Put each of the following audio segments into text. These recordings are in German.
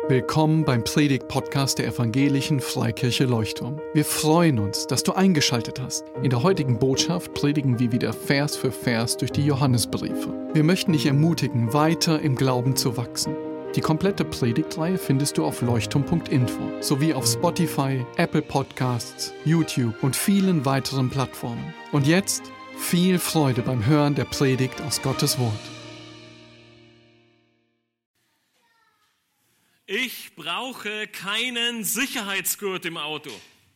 Willkommen beim Predigt-Podcast der Evangelischen Freikirche Leuchtturm. Wir freuen uns, dass du eingeschaltet hast. In der heutigen Botschaft predigen wir wieder Vers für Vers durch die Johannesbriefe. Wir möchten dich ermutigen, weiter im Glauben zu wachsen. Die komplette Predigtreihe findest du auf leuchtturm.info sowie auf Spotify, Apple Podcasts, YouTube und vielen weiteren Plattformen. Und jetzt viel Freude beim Hören der Predigt aus Gottes Wort. Ich brauche keinen Sicherheitsgurt im Auto.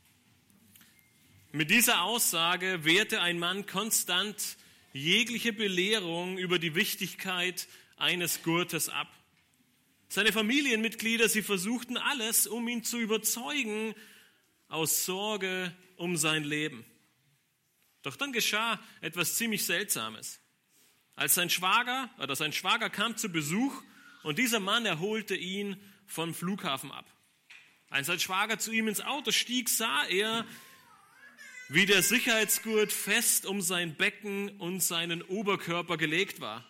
Mit dieser Aussage wehrte ein Mann konstant jegliche Belehrung über die Wichtigkeit eines Gurtes ab. Seine Familienmitglieder, sie versuchten alles, um ihn zu überzeugen, aus Sorge um sein Leben. Doch dann geschah etwas ziemlich Seltsames. Als sein Schwager kam zu Besuch und dieser Mann holte ihn vom Flughafen ab. Als sein Schwager zu ihm ins Auto stieg, sah er, wie der Sicherheitsgurt fest um sein Becken und seinen Oberkörper gelegt war.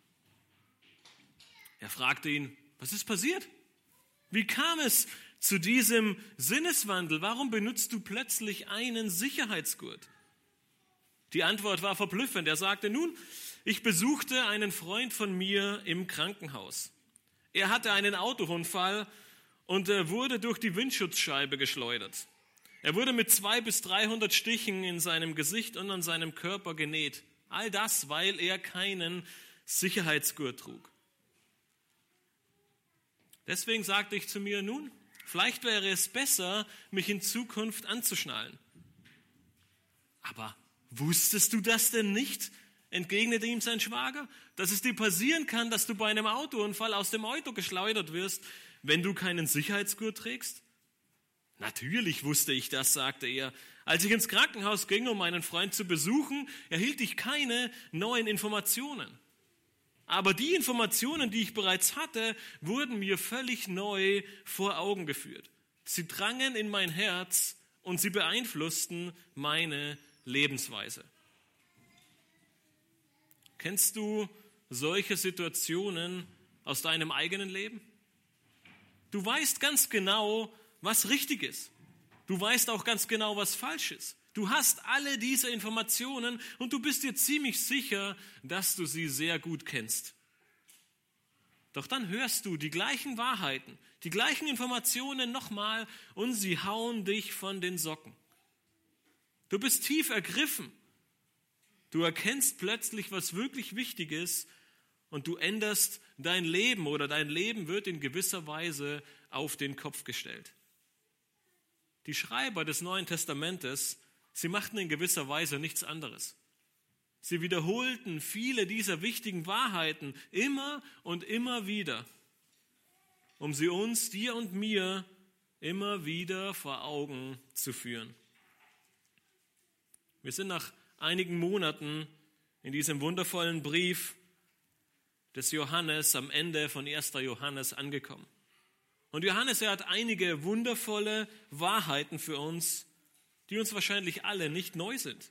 Er fragte ihn, was ist passiert? Wie kam es zu diesem Sinneswandel? Warum benutzt du plötzlich einen Sicherheitsgurt? Die Antwort war verblüffend. Er sagte, nun, ich besuchte einen Freund von mir im Krankenhaus. Er hatte einen Autounfall und wurde durch die Windschutzscheibe geschleudert. Er wurde mit 200 bis 300 Stichen in seinem Gesicht und an seinem Körper genäht. All das, weil er keinen Sicherheitsgurt trug. Deswegen sagte ich zu mir, nun, vielleicht wäre es besser, mich in Zukunft anzuschnallen. Aber wusstest du das denn nicht? Entgegnete ihm sein Schwager, dass es dir passieren kann, dass du bei einem Autounfall aus dem Auto geschleudert wirst, wenn du keinen Sicherheitsgurt trägst? Natürlich wusste ich das, sagte er. Als ich ins Krankenhaus ging, um meinen Freund zu besuchen, erhielt ich keine neuen Informationen. Aber die Informationen, die ich bereits hatte, wurden mir völlig neu vor Augen geführt. Sie drangen in mein Herz und sie beeinflussten meine Lebensweise. Kennst du solche Situationen aus deinem eigenen Leben? Du weißt ganz genau, was richtig ist. Du weißt auch ganz genau, was falsch ist. Du hast alle diese Informationen und du bist dir ziemlich sicher, dass du sie sehr gut kennst. Doch dann hörst du die gleichen Wahrheiten, die gleichen Informationen nochmal und sie hauen dich von den Socken. Du bist tief ergriffen. Du erkennst plötzlich, was wirklich wichtig ist und du änderst dein Leben oder dein Leben wird in gewisser Weise auf den Kopf gestellt. Die Schreiber des Neuen Testamentes, sie machten in gewisser Weise nichts anderes. Sie wiederholten viele dieser wichtigen Wahrheiten immer und immer wieder, um sie uns, dir und mir, immer wieder vor Augen zu führen. Wir sind nach einigen Monaten in diesem wundervollen Brief des Johannes am Ende von 1. Johannes angekommen. Und Johannes, er hat einige wundervolle Wahrheiten für uns, die uns wahrscheinlich alle nicht neu sind.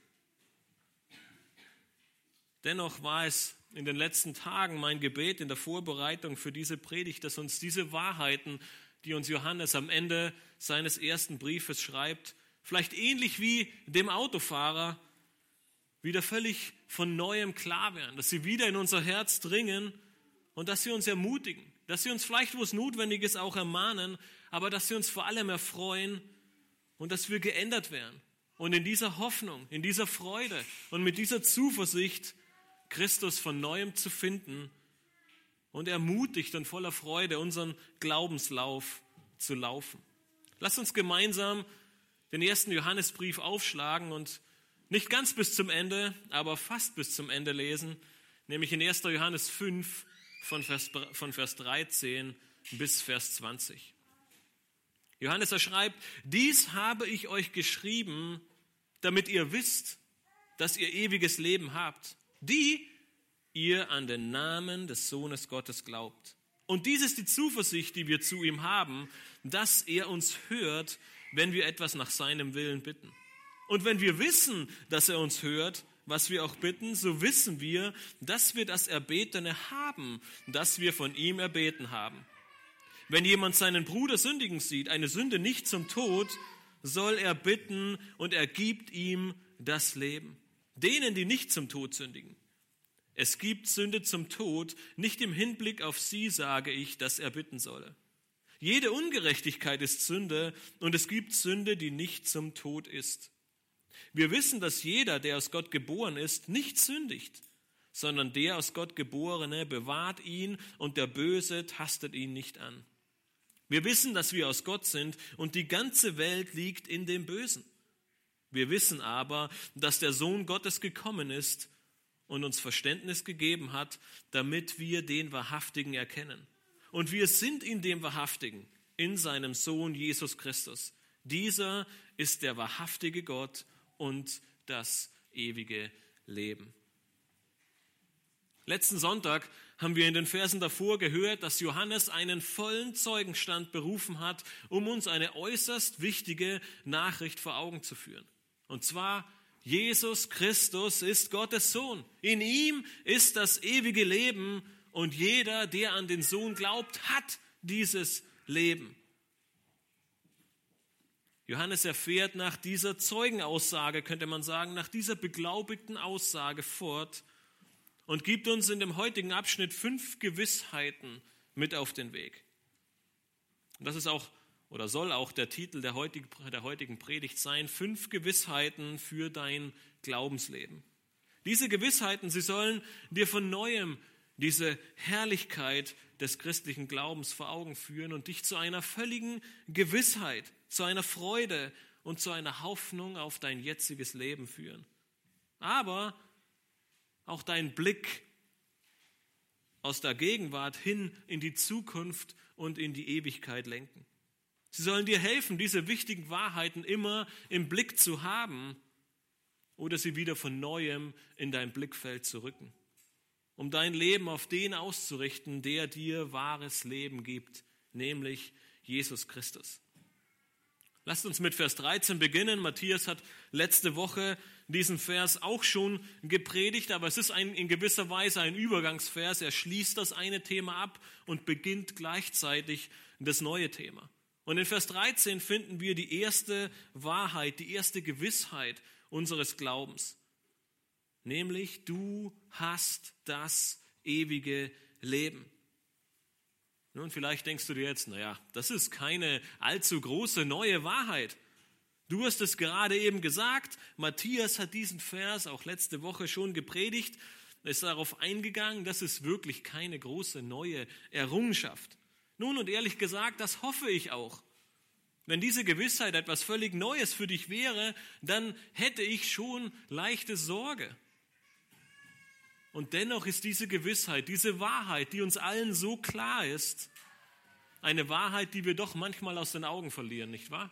Dennoch war es in den letzten Tagen mein Gebet in der Vorbereitung für diese Predigt, dass uns diese Wahrheiten, die uns Johannes am Ende seines ersten Briefes schreibt, vielleicht ähnlich wie dem Autofahrer, wieder völlig von Neuem klar werden, dass sie wieder in unser Herz dringen und dass sie uns ermutigen, dass sie uns vielleicht, wo es notwendig ist, auch ermahnen, aber dass sie uns vor allem erfreuen und dass wir geändert werden und in dieser Hoffnung, in dieser Freude und mit dieser Zuversicht Christus von Neuem zu finden und ermutigt und voller Freude unseren Glaubenslauf zu laufen. Lasst uns gemeinsam den ersten Johannesbrief aufschlagen und nicht ganz bis zum Ende, aber fast bis zum Ende lesen, nämlich in 1. Johannes 5 von Vers 13 bis Vers 20. Johannes, er schreibt, dies habe ich euch geschrieben, damit ihr wisst, dass ihr ewiges Leben habt, die ihr an den Namen des Sohnes Gottes glaubt. Und dies ist die Zuversicht, die wir zu ihm haben, dass er uns hört, wenn wir etwas nach seinem Willen bitten. Und wenn wir wissen, dass er uns hört, was wir auch bitten, so wissen wir, dass wir das Erbetene haben, das wir von ihm erbeten haben. Wenn jemand seinen Bruder sündigen sieht, eine Sünde nicht zum Tod, soll er bitten und er gibt ihm das Leben. Denen, die nicht zum Tod sündigen. Es gibt Sünde zum Tod, nicht im Hinblick auf sie sage ich, dass er bitten solle. Jede Ungerechtigkeit ist Sünde und es gibt Sünde, die nicht zum Tod ist. Wir wissen, dass jeder, der aus Gott geboren ist, nicht sündigt, sondern der aus Gott Geborene bewahrt ihn und der Böse tastet ihn nicht an. Wir wissen, dass wir aus Gott sind und die ganze Welt liegt in dem Bösen. Wir wissen aber, dass der Sohn Gottes gekommen ist und uns Verständnis gegeben hat, damit wir den Wahrhaftigen erkennen. Und wir sind in dem Wahrhaftigen, in seinem Sohn Jesus Christus. Dieser ist der wahrhaftige Gott und das ewige Leben. Letzten Sonntag haben wir in den Versen davor gehört, dass Johannes einen vollen Zeugenstand berufen hat, um uns eine äußerst wichtige Nachricht vor Augen zu führen. Und zwar, Jesus Christus ist Gottes Sohn. In ihm ist das ewige Leben und jeder, der an den Sohn glaubt, hat dieses Leben. Johannes erfährt nach dieser Zeugenaussage, könnte man sagen, nach dieser beglaubigten Aussage fort und gibt uns in dem heutigen Abschnitt 5 Gewissheiten mit auf den Weg. Und das ist auch oder soll auch der Titel der heutigen Predigt sein: 5 Gewissheiten für dein Glaubensleben. Diese Gewissheiten, sie sollen dir von Neuem diese Herrlichkeit des christlichen Glaubens vor Augen führen und dich zu einer völligen Gewissheit, zu einer Freude und zu einer Hoffnung auf dein jetziges Leben führen. Aber auch deinen Blick aus der Gegenwart hin in die Zukunft und in die Ewigkeit lenken. Sie sollen dir helfen, diese wichtigen Wahrheiten immer im Blick zu haben oder sie wieder von Neuem in dein Blickfeld zu rücken, um dein Leben auf den auszurichten, der dir wahres Leben gibt, nämlich Jesus Christus. Lasst uns mit Vers 13 beginnen. Matthias hat letzte Woche diesen Vers auch schon gepredigt, aber es ist in gewisser Weise ein Übergangsvers. Er schließt das eine Thema ab und beginnt gleichzeitig das neue Thema. Und in Vers 13 finden wir die erste Wahrheit, die erste Gewissheit unseres Glaubens. Nämlich, du hast das ewige Leben. Nun, vielleicht denkst du dir jetzt, das ist keine allzu große neue Wahrheit. Du hast es gerade eben gesagt, Matthias hat diesen Vers auch letzte Woche schon gepredigt, ist darauf eingegangen, das ist wirklich keine große neue Errungenschaft. Nun, und ehrlich gesagt, das hoffe ich auch. Wenn diese Gewissheit etwas völlig Neues für dich wäre, dann hätte ich schon leichte Sorge. Und dennoch ist diese Gewissheit, diese Wahrheit, die uns allen so klar ist, eine Wahrheit, die wir doch manchmal aus den Augen verlieren, nicht wahr?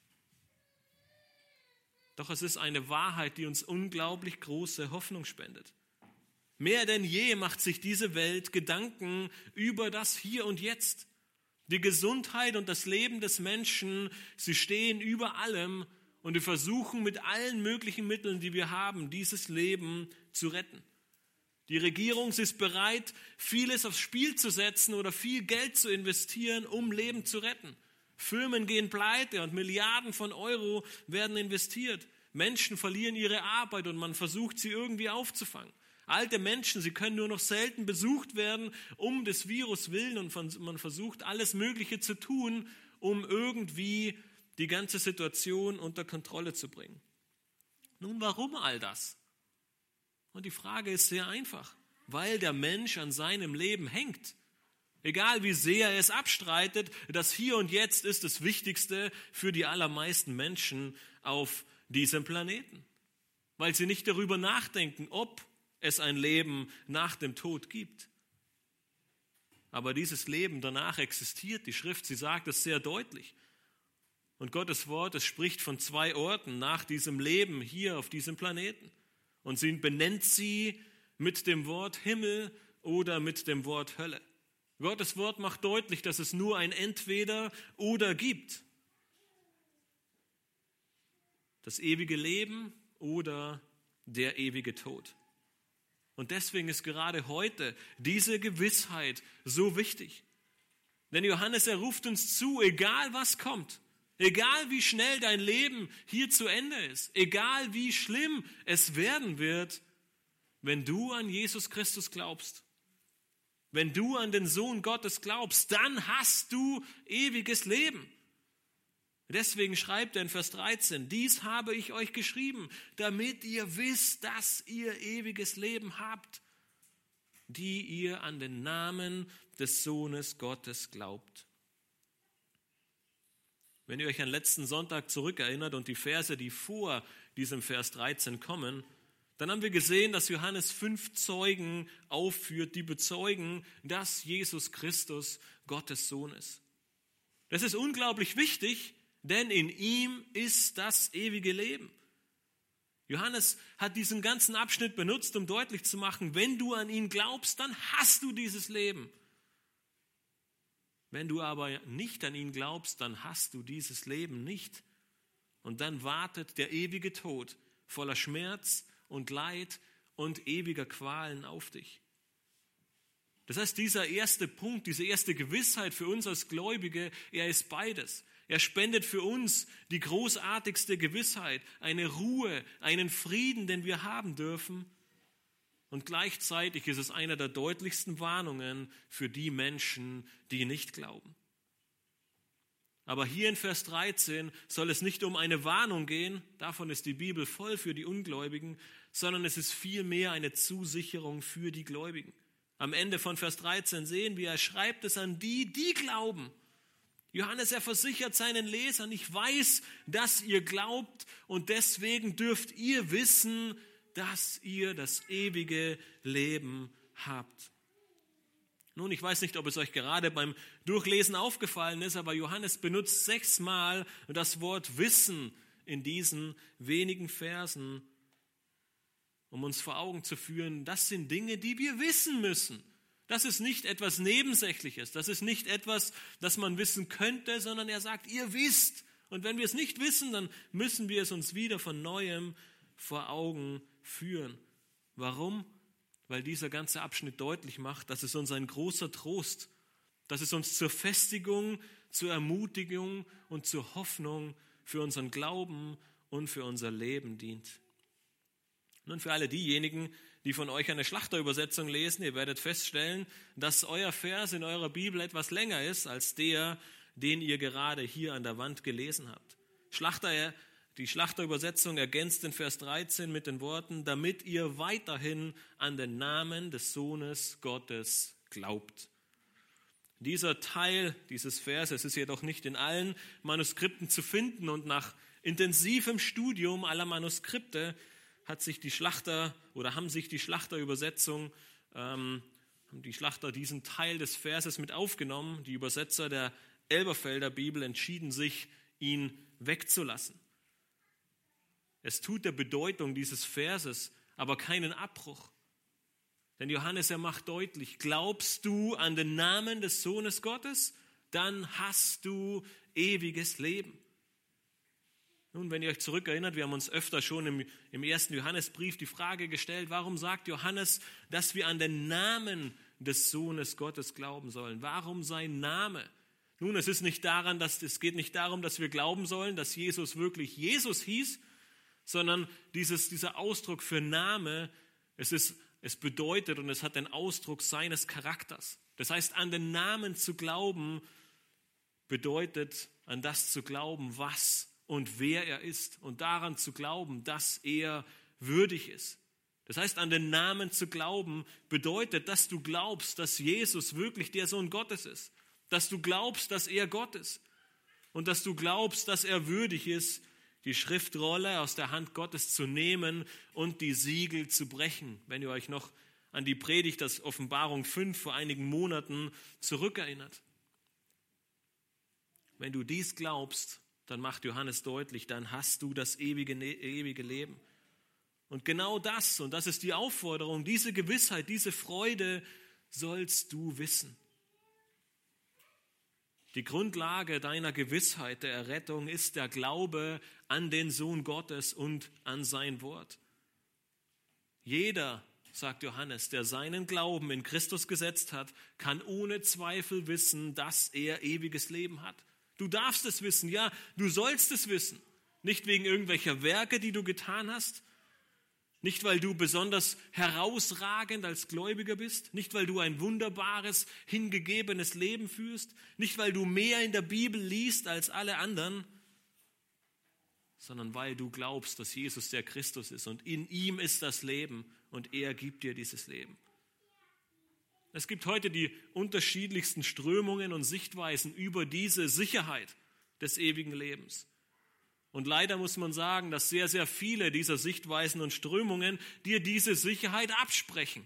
Doch es ist eine Wahrheit, die uns unglaublich große Hoffnung spendet. Mehr denn je macht sich diese Welt Gedanken über das Hier und Jetzt. Die Gesundheit und das Leben des Menschen, sie stehen über allem und wir versuchen mit allen möglichen Mitteln, die wir haben, dieses Leben zu retten. Die Regierung ist bereit, vieles aufs Spiel zu setzen oder viel Geld zu investieren, um Leben zu retten. Firmen gehen pleite und Milliarden von Euro werden investiert. Menschen verlieren ihre Arbeit und man versucht, sie irgendwie aufzufangen. Alte Menschen, sie können nur noch selten besucht werden, um des Virus willen, und man versucht, alles Mögliche zu tun, um irgendwie die ganze Situation unter Kontrolle zu bringen. Nun, warum all das? Und die Frage ist sehr einfach, weil der Mensch an seinem Leben hängt. Egal wie sehr er es abstreitet, das Hier und Jetzt ist das Wichtigste für die allermeisten Menschen auf diesem Planeten. Weil sie nicht darüber nachdenken, ob es ein Leben nach dem Tod gibt. Aber dieses Leben danach existiert. Die Schrift, sie sagt es sehr deutlich. Und Gottes Wort, es spricht von 2 Orten nach diesem Leben hier auf diesem Planeten. Und sie benennt sie mit dem Wort Himmel oder mit dem Wort Hölle. Gottes Wort macht deutlich, dass es nur ein Entweder oder gibt. Das ewige Leben oder der ewige Tod. Und deswegen ist gerade heute diese Gewissheit so wichtig. Denn Johannes, er ruft uns zu, egal was kommt, egal wie schnell dein Leben hier zu Ende ist, egal wie schlimm es werden wird, wenn du an Jesus Christus glaubst, wenn du an den Sohn Gottes glaubst, dann hast du ewiges Leben. Deswegen schreibt er in Vers 13, dies habe ich euch geschrieben, damit ihr wisst, dass ihr ewiges Leben habt, die ihr an den Namen des Sohnes Gottes glaubt. Wenn ihr euch an letzten Sonntag zurückerinnert und die Verse, die vor diesem Vers 13 kommen, dann haben wir gesehen, dass Johannes 5 Zeugen aufführt, die bezeugen, dass Jesus Christus Gottes Sohn ist. Das ist unglaublich wichtig, denn in ihm ist das ewige Leben. Johannes hat diesen ganzen Abschnitt benutzt, um deutlich zu machen, wenn du an ihn glaubst, dann hast du dieses Leben. Wenn du aber nicht an ihn glaubst, dann hast du dieses Leben nicht. Und dann wartet der ewige Tod voller Schmerz und Leid und ewiger Qualen auf dich. Das heißt, dieser erste Punkt, diese erste Gewissheit für uns als Gläubige, er ist beides. Er spendet für uns die großartigste Gewissheit, eine Ruhe, einen Frieden, den wir haben dürfen. Und gleichzeitig ist es eine der deutlichsten Warnungen für die Menschen, die nicht glauben. Aber hier in Vers 13 soll es nicht um eine Warnung gehen, davon ist die Bibel voll für die Ungläubigen, sondern es ist vielmehr eine Zusicherung für die Gläubigen. Am Ende von Vers 13 sehen wir, er schreibt es an die, die glauben. Johannes, er versichert seinen Lesern, ich weiß, dass ihr glaubt und deswegen dürft ihr wissen, dass ihr das ewige Leben habt. Nun, ich weiß nicht, ob es euch gerade beim Durchlesen aufgefallen ist, aber Johannes benutzt 6-mal das Wort Wissen in diesen wenigen Versen, um uns vor Augen zu führen, das sind Dinge, die wir wissen müssen. Das ist nicht etwas Nebensächliches, das ist nicht etwas, das man wissen könnte, sondern er sagt, ihr wisst. Und wenn wir es nicht wissen, dann müssen wir es uns wieder von Neuem vor Augen führen. Warum? Weil dieser ganze Abschnitt deutlich macht, dass es uns ein großer Trost, dass es uns zur Festigung, zur Ermutigung und zur Hoffnung für unseren Glauben und für unser Leben dient. Nun, für alle diejenigen, die von euch eine Schlachterübersetzung lesen, ihr werdet feststellen, dass euer Vers in eurer Bibel etwas länger ist als der, den ihr gerade hier an der Wand gelesen habt. Die Schlachterübersetzung ergänzt den Vers 13 mit den Worten, damit ihr weiterhin an den Namen des Sohnes Gottes glaubt. Dieser Teil dieses Verses ist jedoch nicht in allen Manuskripten zu finden und nach intensivem Studium aller Manuskripte haben sich die Schlachter diesen Teil des Verses mit aufgenommen. Die Übersetzer der Elberfelder Bibel entschieden sich, ihn wegzulassen. Es tut der Bedeutung dieses Verses aber keinen Abbruch. Denn Johannes, er macht deutlich, glaubst du an den Namen des Sohnes Gottes, dann hast du ewiges Leben. Nun, wenn ihr euch zurückerinnert, wir haben uns öfter schon im ersten Johannesbrief die Frage gestellt, warum sagt Johannes, dass wir an den Namen des Sohnes Gottes glauben sollen? Warum sein Name? Nun, es geht nicht darum, dass wir glauben sollen, dass Jesus wirklich Jesus hieß, sondern dieser Ausdruck für Name, es bedeutet und es hat den Ausdruck seines Charakters. Das heißt, an den Namen zu glauben, bedeutet an das zu glauben, was und wer er ist und daran zu glauben, dass er würdig ist. Das heißt, an den Namen zu glauben bedeutet, dass du glaubst, dass Jesus wirklich der Sohn Gottes ist, dass du glaubst, dass er Gott ist und dass du glaubst, dass er würdig ist, die Schriftrolle aus der Hand Gottes zu nehmen und die Siegel zu brechen. Wenn ihr euch noch an die Predigt aus Offenbarung 5 vor einigen Monaten zurückerinnert. Wenn du dies glaubst, dann macht Johannes deutlich, dann hast du das ewige Leben. Und genau das, und das ist die Aufforderung, diese Gewissheit, diese Freude sollst du wissen. Die Grundlage deiner Gewissheit der Errettung ist der Glaube an den Sohn Gottes und an sein Wort. Jeder, sagt Johannes, der seinen Glauben in Christus gesetzt hat, kann ohne Zweifel wissen, dass er ewiges Leben hat. Du darfst es wissen, ja, du sollst es wissen. Nicht wegen irgendwelcher Werke, die du getan hast, nicht weil du besonders herausragend als Gläubiger bist, nicht weil du ein wunderbares, hingegebenes Leben führst, nicht weil du mehr in der Bibel liest als alle anderen, sondern weil du glaubst, dass Jesus der Christus ist und in ihm ist das Leben und er gibt dir dieses Leben. Es gibt heute die unterschiedlichsten Strömungen und Sichtweisen über diese Sicherheit des ewigen Lebens. Und leider muss man sagen, dass sehr, sehr viele dieser Sichtweisen und Strömungen dir diese Sicherheit absprechen.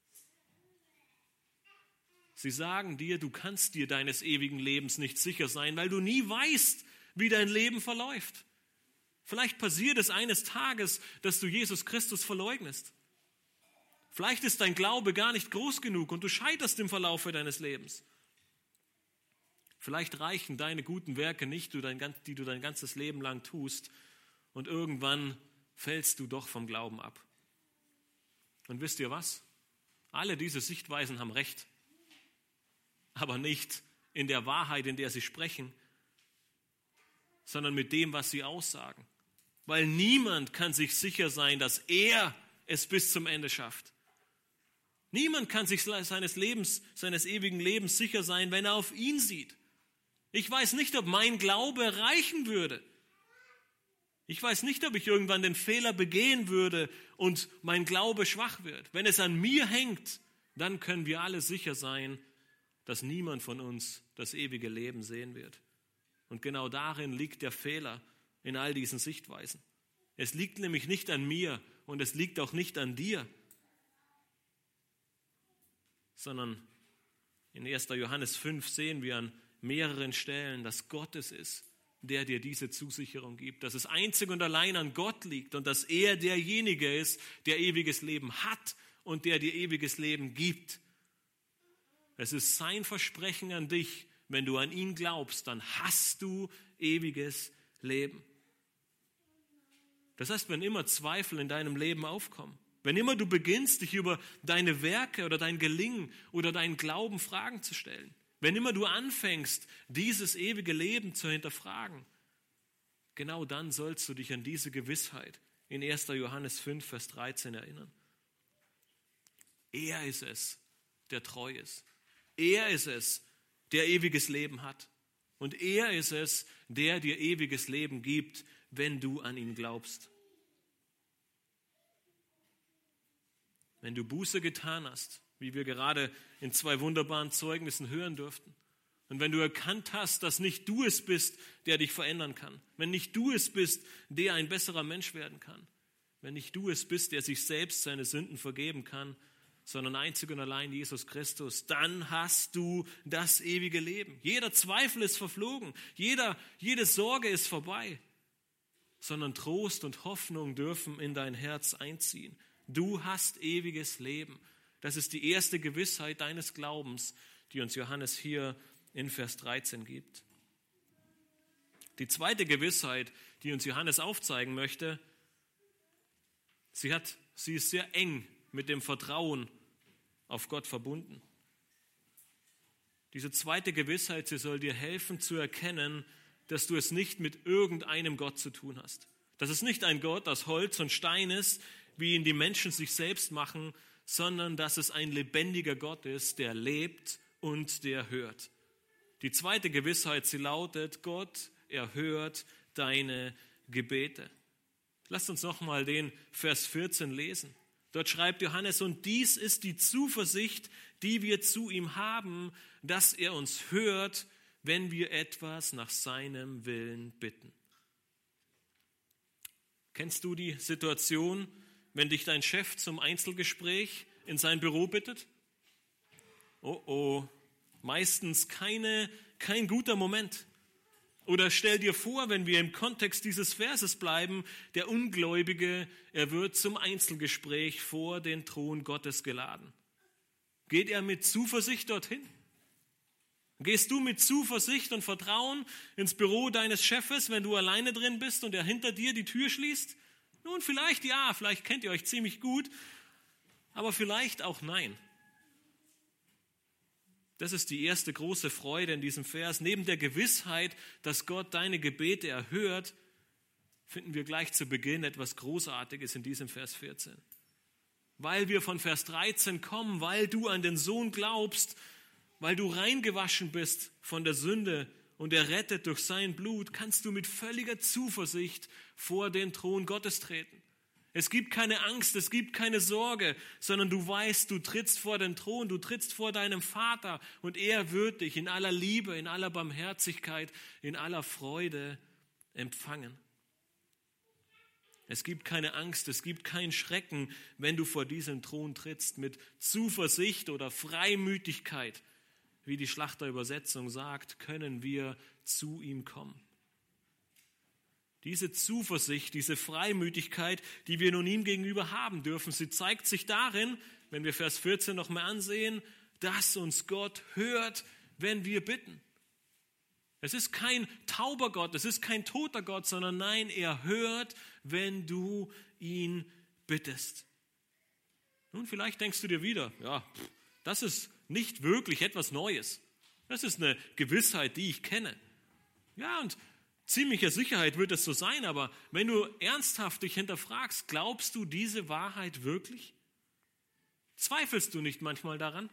Sie sagen dir, du kannst dir deines ewigen Lebens nicht sicher sein, weil du nie weißt, wie dein Leben verläuft. Vielleicht passiert es eines Tages, dass du Jesus Christus verleugnest. Vielleicht ist dein Glaube gar nicht groß genug und du scheiterst im Verlaufe deines Lebens. Vielleicht reichen deine guten Werke nicht, die du dein ganzes Leben lang tust, und irgendwann fällst du doch vom Glauben ab. Und wisst ihr was? Alle diese Sichtweisen haben recht, aber nicht in der Wahrheit, in der sie sprechen, sondern mit dem, was sie aussagen. Weil niemand kann sich sicher sein, dass er es bis zum Ende schafft. Niemand kann sich seines ewigen Lebens sicher sein, wenn er auf ihn sieht. Ich weiß nicht, ob mein Glaube reichen würde. Ich weiß nicht, ob ich irgendwann den Fehler begehen würde und mein Glaube schwach wird. Wenn es an mir hängt, dann können wir alle sicher sein, dass niemand von uns das ewige Leben sehen wird. Und genau darin liegt der Fehler in all diesen Sichtweisen. Es liegt nämlich nicht an mir und es liegt auch nicht an dir, sondern in 1. Johannes 5 sehen wir an mehreren Stellen, dass Gott es ist, der dir diese Zusicherung gibt, dass es einzig und allein an Gott liegt und dass er derjenige ist, der ewiges Leben hat und der dir ewiges Leben gibt. Es ist sein Versprechen an dich, wenn du an ihn glaubst, dann hast du ewiges Leben. Das heißt, wenn immer Zweifel in deinem Leben aufkommen, wenn immer du beginnst, dich über deine Werke oder dein Gelingen oder deinen Glauben Fragen zu stellen, wenn immer du anfängst, dieses ewige Leben zu hinterfragen, genau dann sollst du dich an diese Gewissheit in 1. Johannes 5, Vers 13 erinnern. Er ist es, der treu ist. Er ist es, der ewiges Leben hat. Und er ist es, der dir ewiges Leben gibt, wenn du an ihn glaubst. Wenn du Buße getan hast, wie wir gerade in 2 wunderbaren Zeugnissen hören durften, und wenn du erkannt hast, dass nicht du es bist, der dich verändern kann, wenn nicht du es bist, der ein besserer Mensch werden kann, wenn nicht du es bist, der sich selbst seine Sünden vergeben kann, sondern einzig und allein Jesus Christus, dann hast du das ewige Leben. Jeder Zweifel ist verflogen, jede Sorge ist vorbei, sondern Trost und Hoffnung dürfen in dein Herz einziehen. Du hast ewiges Leben. Das ist die erste Gewissheit deines Glaubens, die uns Johannes hier in Vers 13 gibt. Die zweite Gewissheit, die uns Johannes aufzeigen möchte, sie ist sehr eng mit dem Vertrauen auf Gott verbunden. Diese zweite Gewissheit, sie soll dir helfen zu erkennen, dass du es nicht mit irgendeinem Gott zu tun hast. Dass es nicht ein Gott aus Holz und Stein ist, wie ihn die Menschen sich selbst machen, sondern dass es ein lebendiger Gott ist, der lebt und der hört. Die zweite Gewissheit, sie lautet, Gott erhört deine Gebete. Lasst uns nochmal den Vers 14 lesen. Dort schreibt Johannes, und dies ist die Zuversicht, die wir zu ihm haben, dass er uns hört, wenn wir etwas nach seinem Willen bitten. Kennst du die Situation, wenn dich dein Chef zum Einzelgespräch in sein Büro bittet? Oh, meistens kein guter Moment. Oder stell dir vor, wenn wir im Kontext dieses Verses bleiben, der Ungläubige, er wird zum Einzelgespräch vor den Thron Gottes geladen. Geht er mit Zuversicht dorthin? Gehst du mit Zuversicht und Vertrauen ins Büro deines Chefes, wenn du alleine drin bist und er hinter dir die Tür schließt? Nun, vielleicht kennt ihr euch ziemlich gut. aber vielleicht auch nein. Das ist die erste große Freude in diesem Vers. Neben der Gewissheit, dass Gott deine Gebete erhört, finden wir gleich zu Beginn etwas Großartiges in diesem Vers 14. Weil wir von Vers 13 kommen, weil du an den Sohn glaubst, weil du reingewaschen bist von der Sünde und errettet durch sein Blut, kannst du mit völliger Zuversicht vor den Thron Gottes treten. Es gibt keine Angst, es gibt keine Sorge, sondern du weißt, du trittst vor den Thron, du trittst vor deinem Vater und er wird dich in aller Liebe, in aller Barmherzigkeit, in aller Freude empfangen. Es gibt keine Angst, es gibt keinen Schrecken, wenn du vor diesen Thron trittst mit Zuversicht oder Freimütigkeit. Wie die Schlachterübersetzung sagt, können wir zu ihm kommen. Diese Zuversicht, diese Freimütigkeit, die wir nun ihm gegenüber haben dürfen, sie zeigt sich darin, wenn wir Vers 14 noch mal ansehen, dass uns Gott hört, wenn wir bitten. Es ist kein tauber Gott, es ist kein toter Gott, sondern nein, er hört, wenn du ihn bittest. Nun, vielleicht denkst du dir wieder, ja, das ist nicht wirklich etwas Neues. Das ist eine Gewissheit, die ich kenne. Ja, und ziemlicher Sicherheit wird es so sein, aber wenn du ernsthaft dich hinterfragst, glaubst du diese Wahrheit wirklich? Zweifelst du nicht manchmal daran?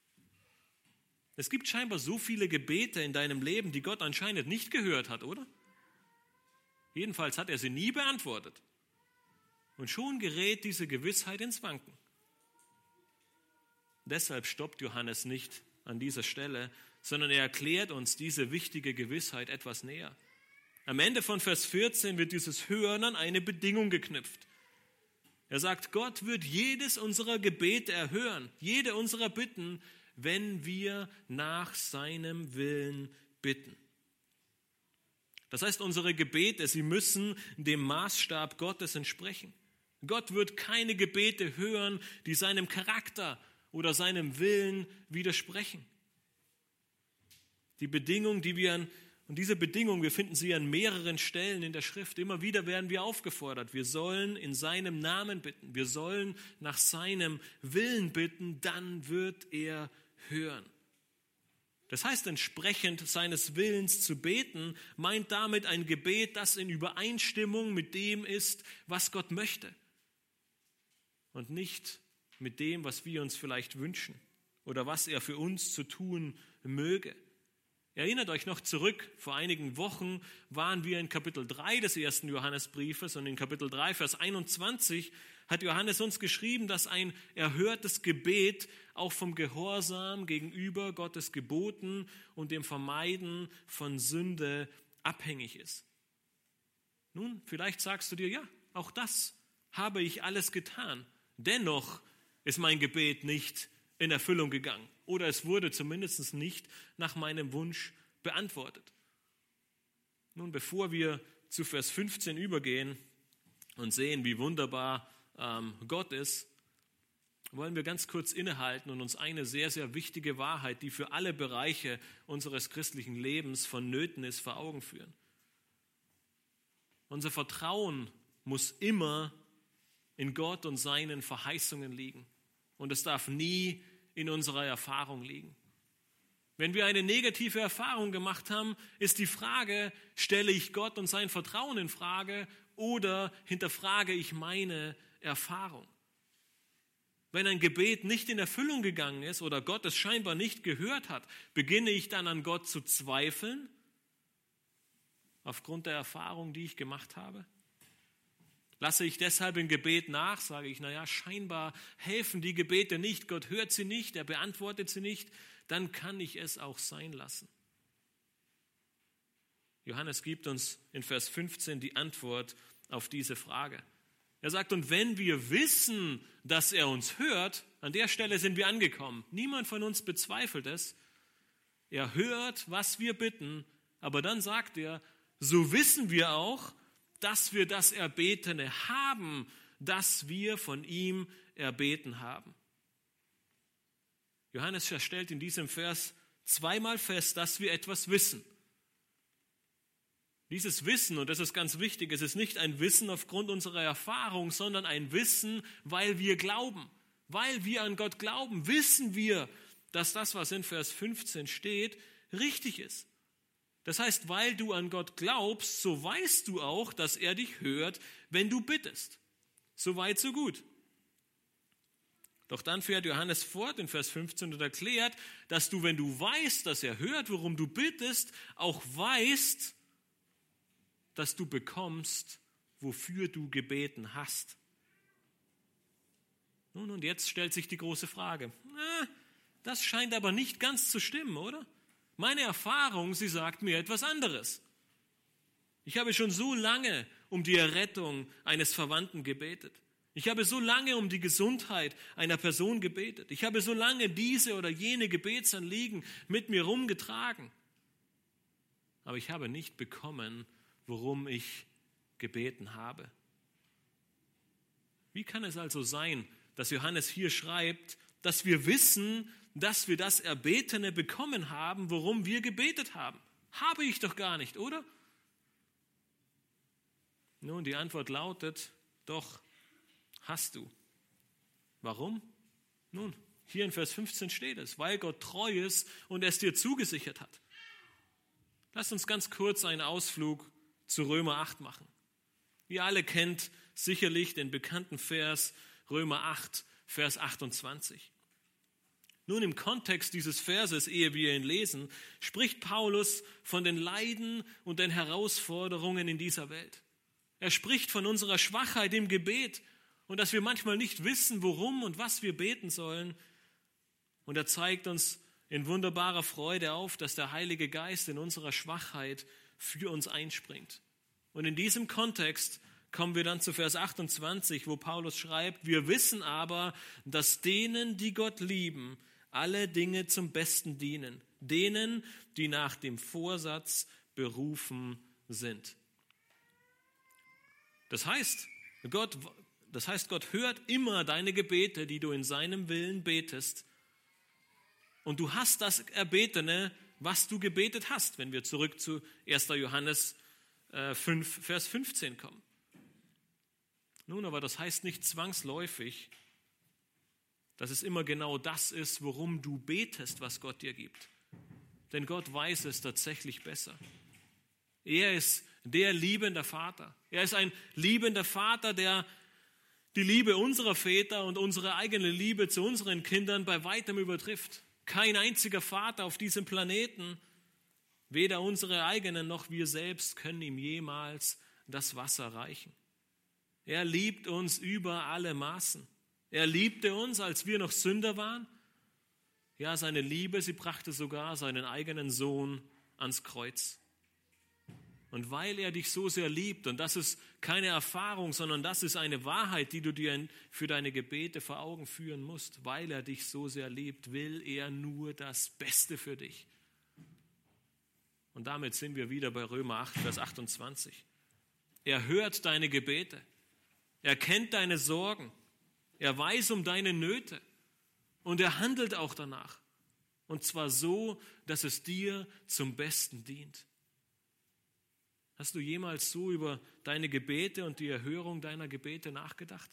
Es gibt scheinbar so viele Gebete in deinem Leben, die Gott anscheinend nicht gehört hat, oder? Jedenfalls hat er sie nie beantwortet. Und schon gerät diese Gewissheit ins Wanken. Deshalb stoppt Johannes nicht an dieser Stelle, sondern er erklärt uns diese wichtige Gewissheit etwas näher. Am Ende von Vers 14 wird dieses Hören an eine Bedingung geknüpft. Er sagt, Gott wird jedes unserer Gebete erhören, jede unserer Bitten, wenn wir nach seinem Willen bitten. Das heißt, unsere Gebete, sie müssen dem Maßstab Gottes entsprechen. Gott wird keine Gebete hören, die seinem Charakter oder seinem Willen widersprechen. Die Bedingung, diese Bedingung, wir finden sie an mehreren Stellen in der Schrift. Immer wieder werden wir aufgefordert. Wir sollen in seinem Namen bitten. Wir sollen nach seinem Willen bitten, dann wird er hören. Das heißt, entsprechend seines Willens zu beten, meint damit ein Gebet, das in Übereinstimmung mit dem ist, was Gott möchte. Und nicht mit dem, was wir uns vielleicht wünschen oder was er für uns zu tun möge. Erinnert euch noch zurück, vor einigen Wochen waren wir in Kapitel 3 des ersten Johannesbriefes und in Kapitel 3, Vers 21 hat Johannes uns geschrieben, dass ein erhörtes Gebet auch vom Gehorsam gegenüber Gottes Geboten und dem Vermeiden von Sünde abhängig ist. Nun, vielleicht sagst du dir, ja, auch das habe ich alles getan. Dennoch ist mein Gebet nicht in Erfüllung gegangen. Oder es wurde zumindest nicht nach meinem Wunsch beantwortet. Nun, bevor wir zu Vers 15 übergehen und sehen, wie wunderbar Gott ist, wollen wir ganz kurz innehalten und uns eine sehr, sehr wichtige Wahrheit, die für alle Bereiche unseres christlichen Lebens vonnöten ist, vor Augen führen. Unser Vertrauen muss immer in Gott und seinen Verheißungen liegen. Und es darf nie in unserer Erfahrung liegen. Wenn wir eine negative Erfahrung gemacht haben, ist die Frage, stelle ich Gott und sein Vertrauen in Frage oder hinterfrage ich meine Erfahrung? Wenn ein Gebet nicht in Erfüllung gegangen ist oder Gott es scheinbar nicht gehört hat, beginne ich dann an Gott zu zweifeln aufgrund der Erfahrung, die ich gemacht habe? Lasse ich deshalb im Gebet nach, sage ich, scheinbar helfen die Gebete nicht, Gott hört sie nicht, er beantwortet sie nicht, dann kann ich es auch sein lassen. Johannes gibt uns in Vers 15 die Antwort auf diese Frage. Er sagt, und wenn wir wissen, dass er uns hört, an der Stelle sind wir angekommen. Niemand von uns bezweifelt es. Er hört, was wir bitten, aber dann sagt er, so wissen wir auch, dass wir das Erbetene haben, das wir von ihm erbeten haben. Johannes stellt in diesem Vers zweimal fest, dass wir etwas wissen. Dieses Wissen, und das ist ganz wichtig, es ist nicht ein Wissen aufgrund unserer Erfahrung, sondern ein Wissen, weil wir glauben. Weil wir an Gott glauben, wissen wir, dass das, was in Vers 15 steht, richtig ist. Das heißt, weil du an Gott glaubst, so weißt du auch, dass er dich hört, wenn du bittest. So weit, so gut. Doch dann fährt Johannes fort in Vers 15 und erklärt, dass du, wenn du weißt, dass er hört, worum du bittest, auch weißt, dass du bekommst, wofür du gebeten hast. Nun, und jetzt stellt sich die große Frage. Das scheint aber nicht ganz zu stimmen, oder? Meine Erfahrung, sie sagt mir etwas anderes. Ich habe schon so lange um die Errettung eines Verwandten gebetet. Ich habe so lange um die Gesundheit einer Person gebetet. Ich habe so lange diese oder jene Gebetsanliegen mit mir rumgetragen. Aber ich habe nicht bekommen, worum ich gebeten habe. Wie kann es also sein, dass Johannes hier schreibt, dass wir wissen, dass wir das Erbetene bekommen haben, worum wir gebetet haben? Habe ich doch gar nicht, oder? Nun, die Antwort lautet, doch, hast du. Warum? Nun, hier in Vers 15 steht es, weil Gott treu ist und es dir zugesichert hat. Lasst uns ganz kurz einen Ausflug zu Römer 8 machen. Ihr alle kennt sicherlich den bekannten Vers Römer 8, Vers 28. Nun, im Kontext dieses Verses, ehe wir ihn lesen, spricht Paulus von den Leiden und den Herausforderungen in dieser Welt. Er spricht von unserer Schwachheit im Gebet und dass wir manchmal nicht wissen, worum und was wir beten sollen. Und er zeigt uns in wunderbarer Freude auf, dass der Heilige Geist in unserer Schwachheit für uns einspringt. Und in diesem Kontext kommen wir dann zu Vers 28, wo Paulus schreibt, wir wissen aber, dass denen, die Gott lieben, alle Dinge zum Besten dienen, denen, die nach dem Vorsatz berufen sind. Das heißt, Gott hört immer deine Gebete, die du in seinem Willen betest. Und du hast das Erbetene, was du gebetet hast, wenn wir zurück zu 1. Johannes 5, Vers 15 kommen. Nun, aber das heißt nicht zwangsläufig, dass es immer genau das ist, worum du betest, was Gott dir gibt. Denn Gott weiß es tatsächlich besser. Er ist der liebende Vater. Er ist ein liebender Vater, der die Liebe unserer Väter und unsere eigene Liebe zu unseren Kindern bei weitem übertrifft. Kein einziger Vater auf diesem Planeten, weder unsere eigenen noch wir selbst, können ihm jemals das Wasser reichen. Er liebt uns über alle Maßen. Er liebte uns, als wir noch Sünder waren. Ja, seine Liebe, sie brachte sogar seinen eigenen Sohn ans Kreuz. Und weil er dich so sehr liebt, und das ist keine Erfahrung, sondern das ist eine Wahrheit, die du dir für deine Gebete vor Augen führen musst, weil er dich so sehr liebt, will er nur das Beste für dich. Und damit sind wir wieder bei Römer 8, Vers 28. Er hört deine Gebete. Er kennt deine Sorgen. Er weiß um deine Nöte. Und er handelt auch danach. Und zwar so, dass es dir zum Besten dient. Hast du jemals so über deine Gebete und die Erhörung deiner Gebete nachgedacht?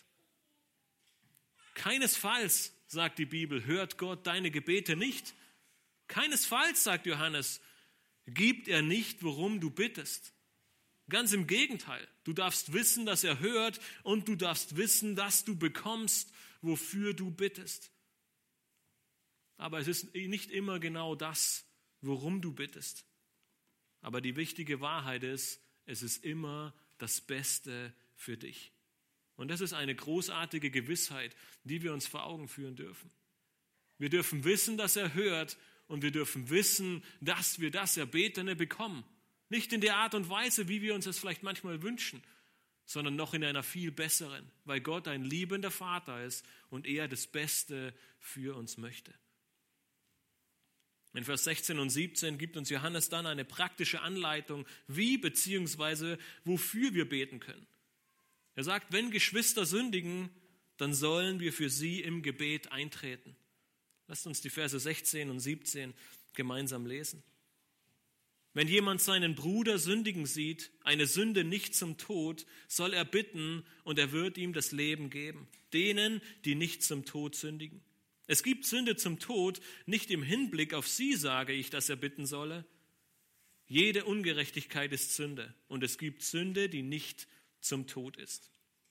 Keinesfalls, sagt die Bibel, hört Gott deine Gebete nicht. Keinesfalls, sagt Johannes, gibt er nicht, worum du bittest. Ganz im Gegenteil, du darfst wissen, dass er hört und du darfst wissen, dass du bekommst, wofür du bittest. Aber es ist nicht immer genau das, worum du bittest. Aber die wichtige Wahrheit ist, es ist immer das Beste für dich. Und das ist eine großartige Gewissheit, die wir uns vor Augen führen dürfen. Wir dürfen wissen, dass er hört und wir dürfen wissen, dass wir das Erbetene bekommen. Nicht in der Art und Weise, wie wir uns das vielleicht manchmal wünschen, sondern noch in einer viel besseren, weil Gott ein liebender Vater ist und er das Beste für uns möchte. In Vers 16 und 17 gibt uns Johannes dann eine praktische Anleitung, wie bzw. wofür wir beten können. Er sagt, wenn Geschwister sündigen, dann sollen wir für sie im Gebet eintreten. Lasst uns die Verse 16 und 17 gemeinsam lesen. Wenn jemand seinen Bruder sündigen sieht, eine Sünde nicht zum Tod, soll er bitten und er wird ihm das Leben geben. Denen, die nicht zum Tod sündigen. Es gibt Sünde zum Tod, nicht im Hinblick auf sie sage ich, dass er bitten solle. Jede Ungerechtigkeit ist Sünde und es gibt Sünde, die nicht zum Tod ist.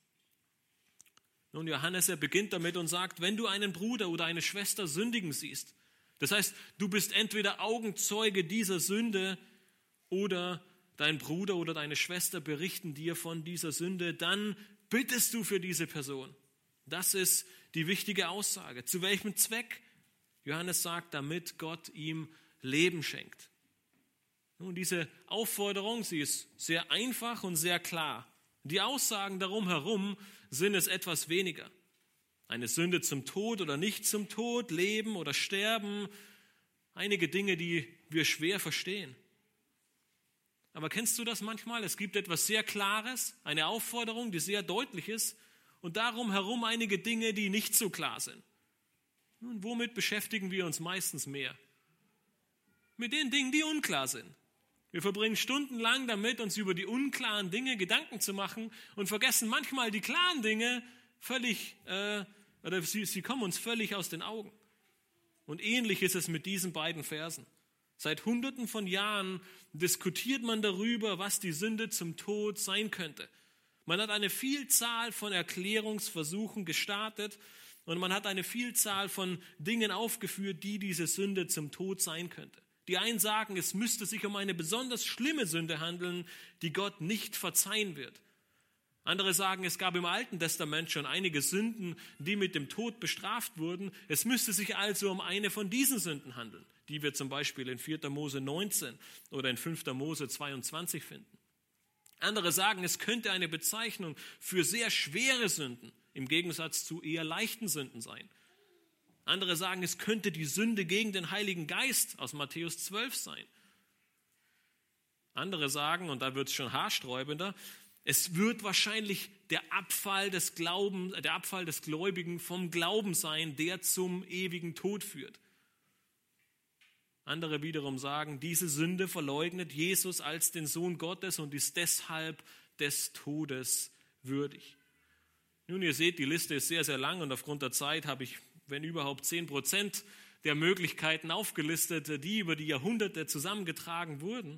Nun, Johannes, er beginnt damit und sagt, wenn du einen Bruder oder eine Schwester sündigen siehst, das heißt, du bist entweder Augenzeuge dieser Sünde oder dein Bruder oder deine Schwester berichten dir von dieser Sünde, dann bittest du für diese Person. Das ist die wichtige Aussage. Zu welchem Zweck? Johannes sagt, damit Gott ihm Leben schenkt. Nun, diese Aufforderung, sie ist sehr einfach und sehr klar. Die Aussagen darum herum sind es etwas weniger. Eine Sünde zum Tod oder nicht zum Tod, Leben oder Sterben, einige Dinge, die wir schwer verstehen. Aber kennst du das manchmal? Es gibt etwas sehr Klares, eine Aufforderung, die sehr deutlich ist und darum herum einige Dinge, die nicht so klar sind. Nun, womit beschäftigen wir uns meistens mehr? Mit den Dingen, die unklar sind. Wir verbringen stundenlang damit, uns über die unklaren Dinge Gedanken zu machen und vergessen manchmal die klaren Dinge völlig, sie kommen uns völlig aus den Augen. Und ähnlich ist es mit diesen beiden Versen. Seit Hunderten von Jahren diskutiert man darüber, was die Sünde zum Tod sein könnte. Man hat eine Vielzahl von Erklärungsversuchen gestartet und man hat eine Vielzahl von Dingen aufgeführt, die diese Sünde zum Tod sein könnte. Die einen sagen, es müsste sich um eine besonders schlimme Sünde handeln, die Gott nicht verzeihen wird. Andere sagen, es gab im Alten Testament schon einige Sünden, die mit dem Tod bestraft wurden. Es müsste sich also um eine von diesen Sünden handeln, die wir zum Beispiel in 4. Mose 19 oder in 5. Mose 22 finden. Andere sagen, es könnte eine Bezeichnung für sehr schwere Sünden im Gegensatz zu eher leichten Sünden sein. Andere sagen, es könnte die Sünde gegen den Heiligen Geist aus Matthäus 12 sein. Andere sagen, und da wird es schon haarsträubender, es wird wahrscheinlich der Abfall des Gläubigen vom Glauben sein, der zum ewigen Tod führt. Andere wiederum sagen, diese Sünde verleugnet Jesus als den Sohn Gottes und ist deshalb des Todes würdig. Nun, ihr seht, die Liste ist sehr, sehr lang und aufgrund der Zeit habe ich, wenn überhaupt, 10% der Möglichkeiten aufgelistet, die über die Jahrhunderte zusammengetragen wurden.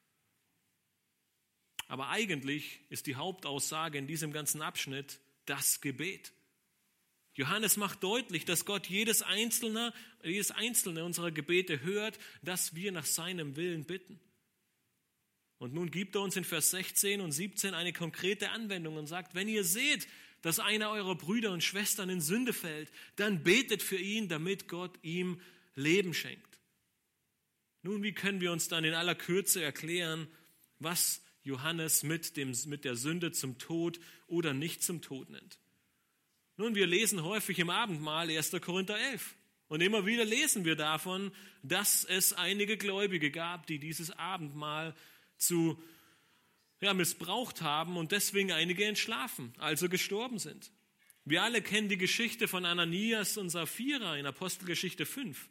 Aber eigentlich ist die Hauptaussage in diesem ganzen Abschnitt das Gebet. Johannes macht deutlich, dass Gott jedes einzelne unserer Gebete hört, dass wir nach seinem Willen bitten. Und nun gibt er uns in Vers 16 und 17 eine konkrete Anwendung und sagt, wenn ihr seht, dass einer eurer Brüder und Schwestern in Sünde fällt, dann betet für ihn, damit Gott ihm Leben schenkt. Nun, wie können wir uns dann in aller Kürze erklären, was Johannes mit der Sünde zum Tod oder nicht zum Tod nennt? Nun, wir lesen häufig im Abendmahl 1. Korinther 11 und immer wieder lesen wir davon, dass es einige Gläubige gab, die dieses Abendmahl missbraucht haben und deswegen einige entschlafen, also gestorben sind. Wir alle kennen die Geschichte von Ananias und Sapphira in Apostelgeschichte 5.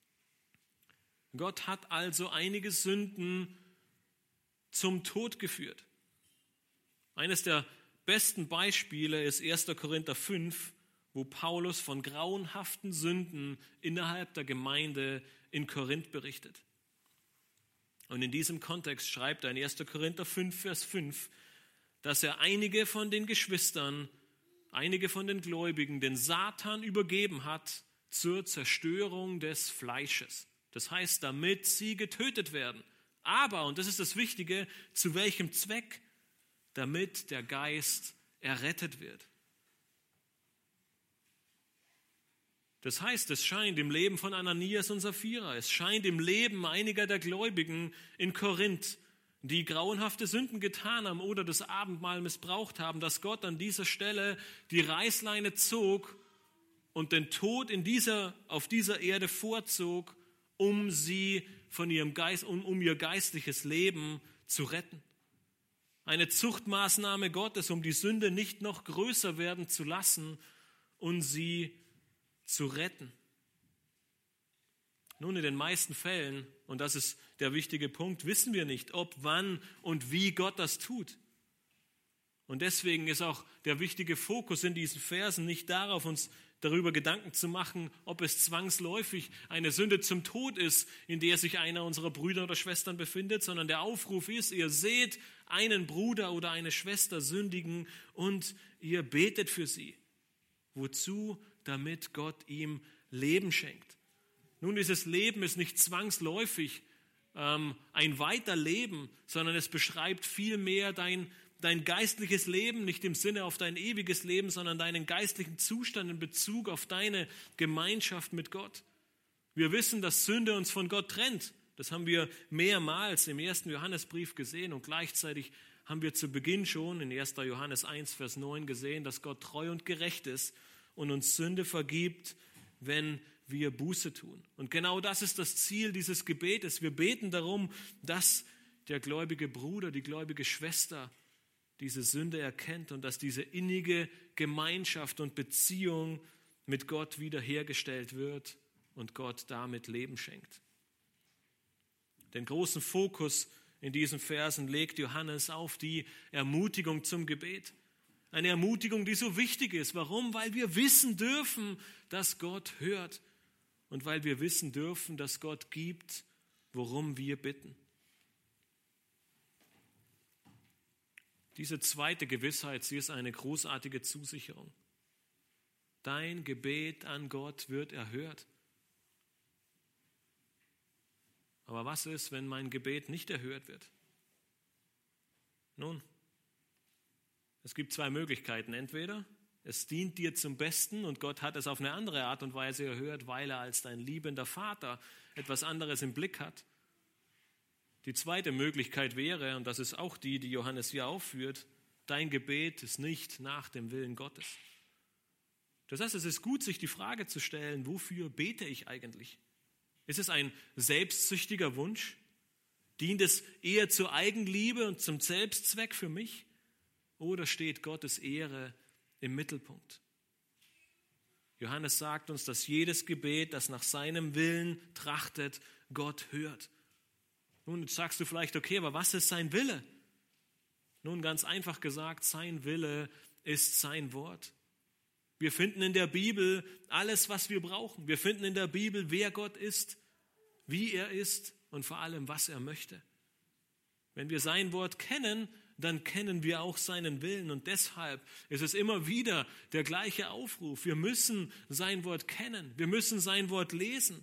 Gott hat also einige Sünden zum Tod geführt. Eines der besten Beispiele ist 1. Korinther 5, wo Paulus von grauenhaften Sünden innerhalb der Gemeinde in Korinth berichtet. Und in diesem Kontext schreibt er in 1. Korinther 5, Vers 5, dass er einige von den Geschwistern, einige von den Gläubigen den Satan übergeben hat zur Zerstörung des Fleisches. Das heißt, damit sie getötet werden. Aber, und das ist das Wichtige, zu welchem Zweck? Damit der Geist errettet wird. Das heißt, es scheint im Leben von Ananias und Sapphira, es scheint im Leben einiger der Gläubigen in Korinth, die grauenhafte Sünden getan haben oder das Abendmahl missbraucht haben, dass Gott an dieser Stelle die Reißleine zog und den Tod auf dieser Erde vorzog, um sie von ihrem Geist, um ihr geistliches Leben zu retten. Eine Zuchtmaßnahme Gottes, um die Sünde nicht noch größer werden zu lassen und sie zu retten. Nun, in den meisten Fällen, und das ist der wichtige Punkt, wissen wir nicht, ob, wann und wie Gott das tut. Und deswegen ist auch der wichtige Fokus in diesen Versen nicht darauf, uns darüber Gedanken zu machen, ob es zwangsläufig eine Sünde zum Tod ist, in der sich einer unserer Brüder oder Schwestern befindet, sondern der Aufruf ist, ihr seht einen Bruder oder eine Schwester sündigen und ihr betet für sie. Wozu? Damit Gott ihm Leben schenkt. Nun, dieses Leben ist nicht zwangsläufig ein Weiterleben, sondern es beschreibt vielmehr dein geistliches Leben, nicht im Sinne auf dein ewiges Leben, sondern deinen geistlichen Zustand in Bezug auf deine Gemeinschaft mit Gott. Wir wissen, dass Sünde uns von Gott trennt. Das haben wir mehrmals im 1. Johannesbrief gesehen und gleichzeitig haben wir zu Beginn schon in 1. Johannes 1, Vers 9 gesehen, dass Gott treu und gerecht ist und uns Sünde vergibt, wenn wir Buße tun. Und genau das ist das Ziel dieses Gebetes. Wir beten darum, dass der gläubige Bruder, die gläubige Schwester diese Sünde erkennt und dass diese innige Gemeinschaft und Beziehung mit Gott wiederhergestellt wird und Gott damit Leben schenkt. Den großen Fokus in diesen Versen legt Johannes auf die Ermutigung zum Gebet. Eine Ermutigung, die so wichtig ist. Warum? Weil wir wissen dürfen, dass Gott hört und weil wir wissen dürfen, dass Gott gibt, worum wir bitten. Diese zweite Gewissheit, sie ist eine großartige Zusicherung. Dein Gebet an Gott wird erhört. Aber was ist, wenn mein Gebet nicht erhört wird? Nun, es gibt zwei Möglichkeiten. Entweder es dient dir zum Besten und Gott hat es auf eine andere Art und Weise erhört, weil er als dein liebender Vater etwas anderes im Blick hat. Die zweite Möglichkeit wäre, und das ist auch die Johannes hier aufführt, dein Gebet ist nicht nach dem Willen Gottes. Das heißt, es ist gut, sich die Frage zu stellen, wofür bete ich eigentlich? Ist es ein selbstsüchtiger Wunsch? Dient es eher zur Eigenliebe und zum Selbstzweck für mich? Oder steht Gottes Ehre im Mittelpunkt? Johannes sagt uns, dass jedes Gebet, das nach seinem Willen trachtet, Gott hört. Nun, jetzt sagst du vielleicht, okay, aber was ist sein Wille? Nun, ganz einfach gesagt, sein Wille ist sein Wort. Wir finden in der Bibel alles, was wir brauchen. Wir finden in der Bibel, wer Gott ist, wie er ist und vor allem, was er möchte. Wenn wir sein Wort kennen, dann kennen wir auch seinen Willen. Und deshalb ist es immer wieder der gleiche Aufruf. Wir müssen sein Wort kennen. Wir müssen sein Wort lesen.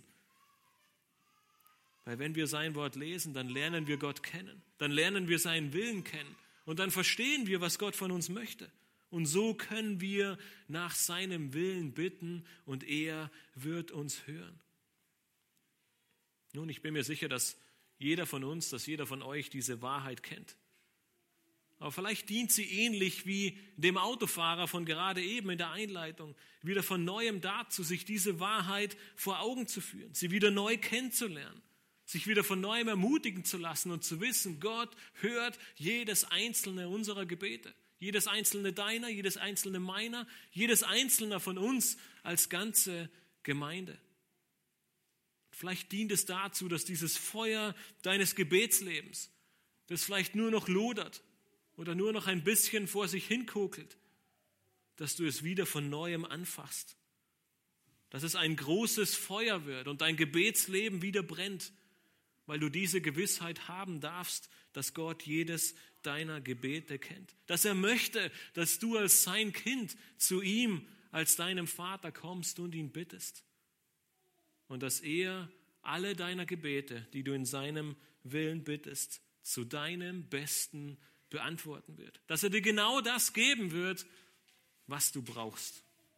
Weil wenn wir sein Wort lesen, dann lernen wir Gott kennen. Dann lernen wir seinen Willen kennen. Und dann verstehen wir, was Gott von uns möchte. Und so können wir nach seinem Willen bitten und er wird uns hören. Nun, ich bin mir sicher, dass jeder von uns, dass jeder von euch diese Wahrheit kennt. Aber vielleicht dient sie ähnlich wie dem Autofahrer von gerade eben in der Einleitung, wieder von Neuem dazu, sich diese Wahrheit vor Augen zu führen, sie wieder neu kennenzulernen, sich wieder von Neuem ermutigen zu lassen und zu wissen, Gott hört jedes einzelne unserer Gebete, jedes einzelne deiner, jedes einzelne meiner, jedes einzelne von uns als ganze Gemeinde. Vielleicht dient es dazu, dass dieses Feuer deines Gebetslebens, das vielleicht nur noch lodert oder nur noch ein bisschen vor sich hinkokelt, dass du es wieder von Neuem anfasst. Dass es ein großes Feuer wird und dein Gebetsleben wieder brennt, weil du diese Gewissheit haben darfst, dass Gott jedes deiner Gebete kennt. Dass er möchte, dass du als sein Kind zu ihm, als deinem Vater kommst und ihn bittest. Und dass er alle deiner Gebete, die du in seinem Willen bittest, zu deinem Besten beantworten wird. Dass er dir genau das geben wird, was du brauchst.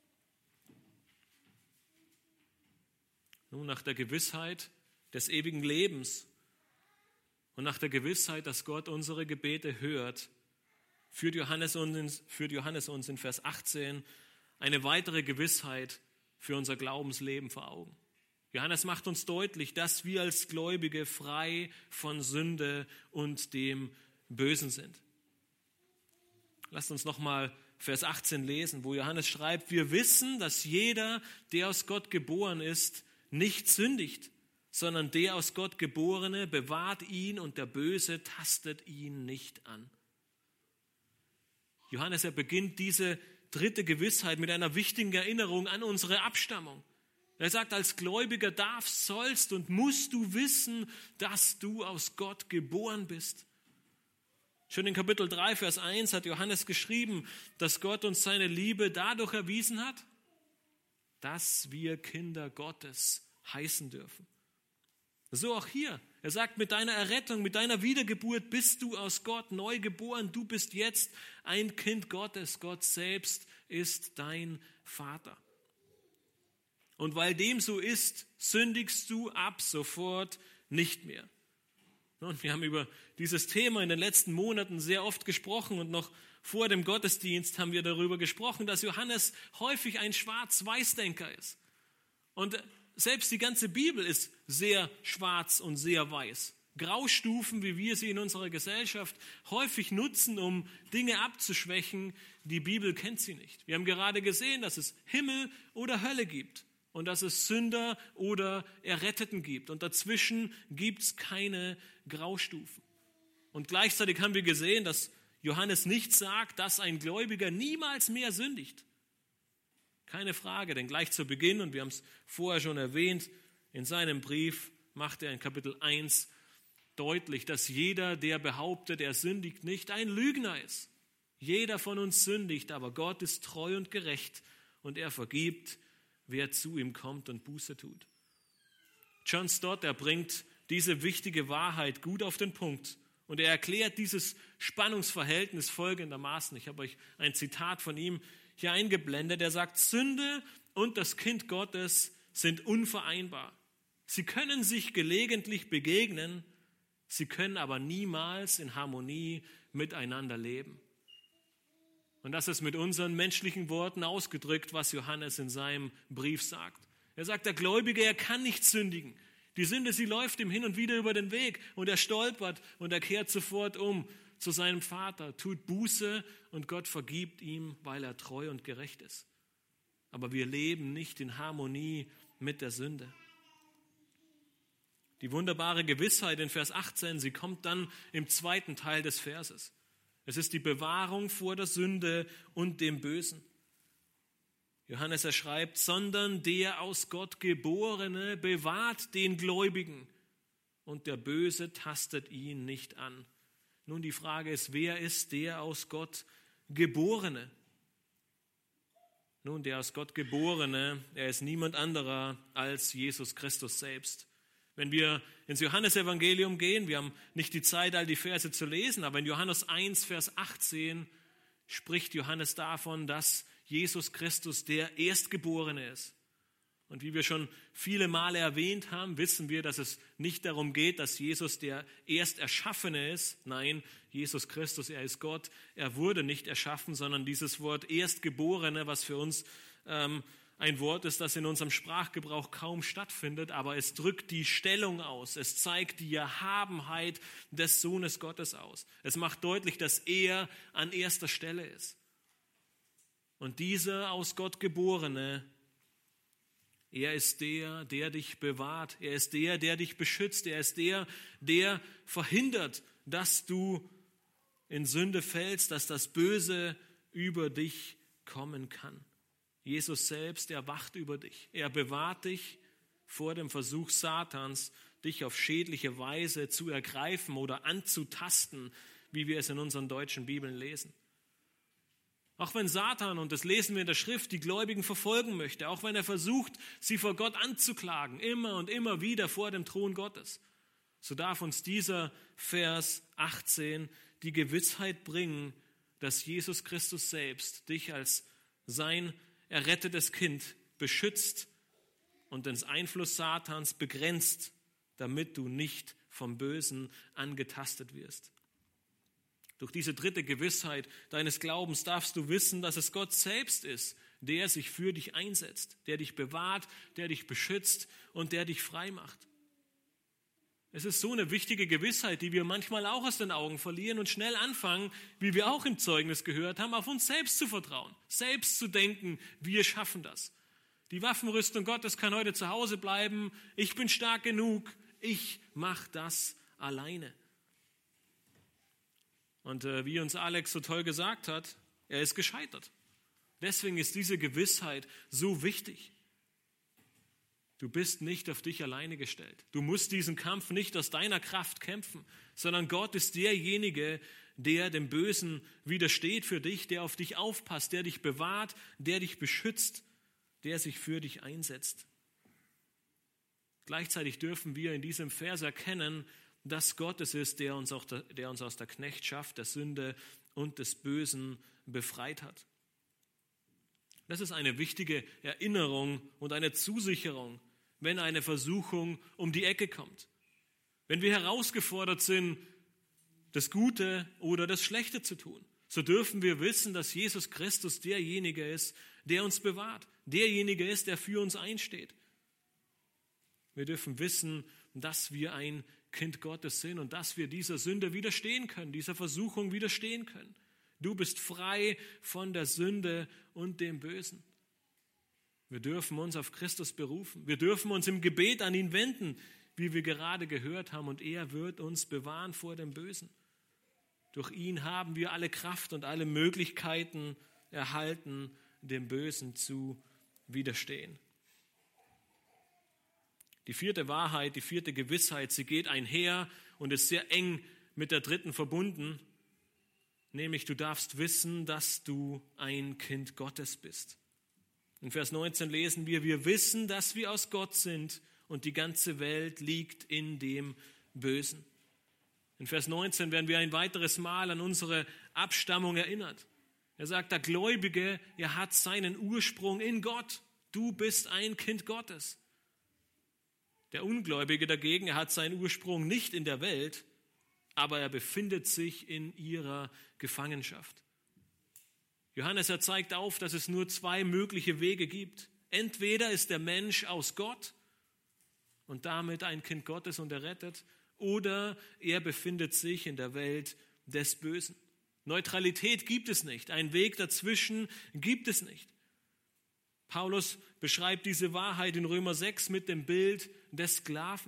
Nun, nach der Gewissheit des ewigen Lebens und nach der Gewissheit, dass Gott unsere Gebete hört, führt Johannes uns in Vers 18 eine weitere Gewissheit für unser Glaubensleben vor Augen. Johannes macht uns deutlich, dass wir als Gläubige frei von Sünde und dem Bösen sind. Lasst uns nochmal Vers 18 lesen, wo Johannes schreibt, wir wissen, dass jeder, der aus Gott geboren ist, nicht sündigt, sondern der aus Gott Geborene bewahrt ihn und der Böse tastet ihn nicht an. Johannes, er beginnt diese dritte Gewissheit mit einer wichtigen Erinnerung an unsere Abstammung. Er sagt, als Gläubiger darfst, sollst und musst du wissen, dass du aus Gott geboren bist. Schon in Kapitel 3, Vers 1 hat Johannes geschrieben, dass Gott uns seine Liebe dadurch erwiesen hat, dass wir Kinder Gottes heißen dürfen. So auch hier. Er sagt, mit deiner Errettung, mit deiner Wiedergeburt bist du aus Gott neu geboren. Du bist jetzt ein Kind Gottes. Gott selbst ist dein Vater. Und weil dem so ist, sündigst du ab sofort nicht mehr. Und wir haben über dieses Thema in den letzten Monaten sehr oft gesprochen und noch vor dem Gottesdienst haben wir darüber gesprochen, dass Johannes häufig ein Schwarz-Weiß-Denker ist. Und selbst die ganze Bibel ist sehr schwarz und sehr weiß. Graustufen, wie wir sie in unserer Gesellschaft häufig nutzen, um Dinge abzuschwächen, die Bibel kennt sie nicht. Wir haben gerade gesehen, dass es Himmel oder Hölle gibt und dass es Sünder oder Erretteten gibt. Und dazwischen gibt es keine Graustufen. Und gleichzeitig haben wir gesehen, dass Johannes nicht sagt, dass ein Gläubiger niemals mehr sündigt. Keine Frage, denn gleich zu Beginn, und wir haben es vorher schon erwähnt, in seinem Brief macht er in Kapitel 1 deutlich, dass jeder, der behauptet, er sündigt nicht, ein Lügner ist. Jeder von uns sündigt, aber Gott ist treu und gerecht und er vergibt, wer zu ihm kommt und Buße tut. John Stott, er bringt diese wichtige Wahrheit gut auf den Punkt und er erklärt dieses Spannungsverhältnis folgendermaßen. Ich habe euch ein Zitat von ihm hier eingeblendet. Er sagt, Sünde und das Kind Gottes sind unvereinbar. Sie können sich gelegentlich begegnen, sie können aber niemals in Harmonie miteinander leben. Und das ist mit unseren menschlichen Worten ausgedrückt, was Johannes in seinem Brief sagt. Er sagt, der Gläubige, er kann nicht sündigen. Die Sünde, sie läuft ihm hin und wieder über den Weg und er stolpert und er kehrt sofort um zu seinem Vater, tut Buße und Gott vergibt ihm, weil er treu und gerecht ist. Aber wir leben nicht in Harmonie mit der Sünde. Die wunderbare Gewissheit in Vers 18, sie kommt dann im zweiten Teil des Verses. Es ist die Bewahrung vor der Sünde und dem Bösen. Johannes, er schreibt, sondern der aus Gott Geborene bewahrt den Gläubigen und der Böse tastet ihn nicht an. Nun, die Frage ist, wer ist der aus Gott Geborene? Nun, der aus Gott Geborene, er ist niemand anderer als Jesus Christus selbst. Wenn wir ins Johannesevangelium gehen, wir haben nicht die Zeit, all die Verse zu lesen, aber in Johannes 1, Vers 18 spricht Johannes davon, dass Jesus Christus der Erstgeborene ist. Und wie wir schon viele Male erwähnt haben, wissen wir, dass es nicht darum geht, dass Jesus der Ersterschaffene ist. Nein, Jesus Christus, er ist Gott. Er wurde nicht erschaffen, sondern dieses Wort Erstgeborene, was für uns ein Wort ist, das in unserem Sprachgebrauch kaum stattfindet, aber es drückt die Stellung aus. Es zeigt die Erhabenheit des Sohnes Gottes aus. Es macht deutlich, dass er an erster Stelle ist. Und dieser aus Gott Geborene, er ist der, der dich bewahrt. Er ist der, der dich beschützt. Er ist der, der verhindert, dass du in Sünde fällst, dass das Böse über dich kommen kann. Jesus selbst, er wacht über dich. Er bewahrt dich vor dem Versuch Satans, dich auf schädliche Weise zu ergreifen oder anzutasten, wie wir es in unseren deutschen Bibeln lesen. Auch wenn Satan, und das lesen wir in der Schrift, die Gläubigen verfolgen möchte, auch wenn er versucht, sie vor Gott anzuklagen, immer und immer wieder vor dem Thron Gottes, so darf uns dieser Vers 18 die Gewissheit bringen, dass Jesus Christus selbst dich als sein errettetes Kind beschützt und den Einfluss Satans begrenzt, damit du nicht vom Bösen angetastet wirst. Durch diese dritte Gewissheit deines Glaubens darfst du wissen, dass es Gott selbst ist, der sich für dich einsetzt, der dich bewahrt, der dich beschützt und der dich frei macht. Es ist so eine wichtige Gewissheit, die wir manchmal auch aus den Augen verlieren und schnell anfangen, wie wir auch im Zeugnis gehört haben, auf uns selbst zu vertrauen, selbst zu denken, wir schaffen das. Die Waffenrüstung Gottes kann heute zu Hause bleiben. Ich bin stark genug. Ich mache das alleine. Und wie uns Alex so toll gesagt hat, er ist gescheitert. Deswegen ist diese Gewissheit so wichtig. Du bist nicht auf dich alleine gestellt. Du musst diesen Kampf nicht aus deiner Kraft kämpfen, sondern Gott ist derjenige, der dem Bösen widersteht für dich, der auf dich aufpasst, der dich bewahrt, der dich beschützt, der sich für dich einsetzt. Gleichzeitig dürfen wir in diesem Vers erkennen, dass Gott es ist, der uns aus der Knechtschaft, der Sünde und des Bösen befreit hat. Das ist eine wichtige Erinnerung und eine Zusicherung, wenn eine Versuchung um die Ecke kommt. Wenn wir herausgefordert sind, das Gute oder das Schlechte zu tun, so dürfen wir wissen, dass Jesus Christus derjenige ist, der uns bewahrt, derjenige ist, der für uns einsteht. Wir dürfen wissen, dass wir ein Kind Gottes sind und dass wir dieser Sünde widerstehen können, dieser Versuchung widerstehen können. Du bist frei von der Sünde und dem Bösen. Wir dürfen uns auf Christus berufen. Wir dürfen uns im Gebet an ihn wenden, wie wir gerade gehört haben, und er wird uns bewahren vor dem Bösen. Durch ihn haben wir alle Kraft und alle Möglichkeiten erhalten, dem Bösen zu widerstehen. Die vierte Wahrheit, die vierte Gewissheit, sie geht einher und ist sehr eng mit der dritten verbunden, nämlich du darfst wissen, dass du ein Kind Gottes bist. In Vers 19 lesen wir wissen, dass wir aus Gott sind und die ganze Welt liegt in dem Bösen. In Vers 19 werden wir ein weiteres Mal an unsere Abstammung erinnert. Er sagt, der Gläubige, er hat seinen Ursprung in Gott. Du bist ein Kind Gottes. Der Ungläubige dagegen, er hat seinen Ursprung nicht in der Welt, aber er befindet sich in ihrer Gefangenschaft. Johannes, er zeigt auf, dass es nur zwei mögliche Wege gibt. Entweder ist der Mensch aus Gott und damit ein Kind Gottes und errettet, oder er befindet sich in der Welt des Bösen. Neutralität gibt es nicht, einen Weg dazwischen gibt es nicht. Paulus beschreibt diese Wahrheit in Römer 6 mit dem Bild des Sklaven.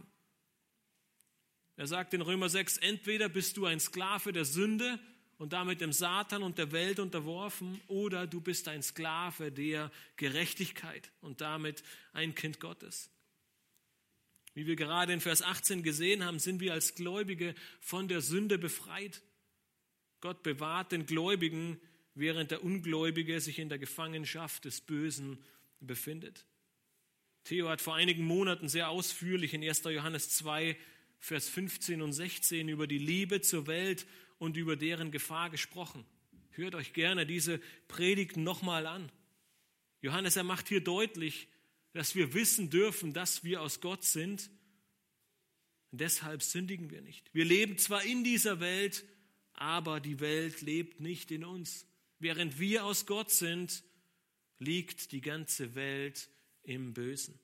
Er sagt in Römer 6, entweder bist du ein Sklave der Sünde und damit dem Satan und der Welt unterworfen, oder du bist ein Sklave der Gerechtigkeit und damit ein Kind Gottes. Wie wir gerade in Vers 18 gesehen haben, sind wir als Gläubige von der Sünde befreit. Gott bewahrt den Gläubigen, während der Ungläubige sich in der Gefangenschaft des Bösen befindet. Theo hat vor einigen Monaten sehr ausführlich in 1. Johannes 2, Vers 15 und 16 über die Liebe zur Welt und über deren Gefahr gesprochen. Hört euch gerne diese Predigt nochmal an. Johannes, er macht hier deutlich, dass wir wissen dürfen, dass wir aus Gott sind. Und deshalb sündigen wir nicht. Wir leben zwar in dieser Welt, aber die Welt lebt nicht in uns. Während wir aus Gott sind, liegt die ganze Welt im Bösen.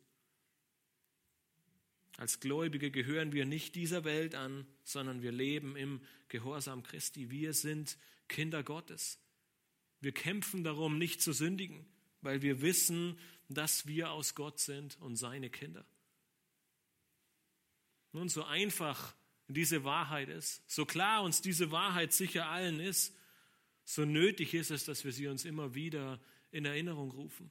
Als Gläubige gehören wir nicht dieser Welt an, sondern wir leben im Gehorsam Christi. Wir sind Kinder Gottes. Wir kämpfen darum, nicht zu sündigen, weil wir wissen, dass wir aus Gott sind und seine Kinder. Nun, so einfach diese Wahrheit ist, so klar uns diese Wahrheit sicher allen ist, so nötig ist es, dass wir sie uns immer wieder in Erinnerung rufen.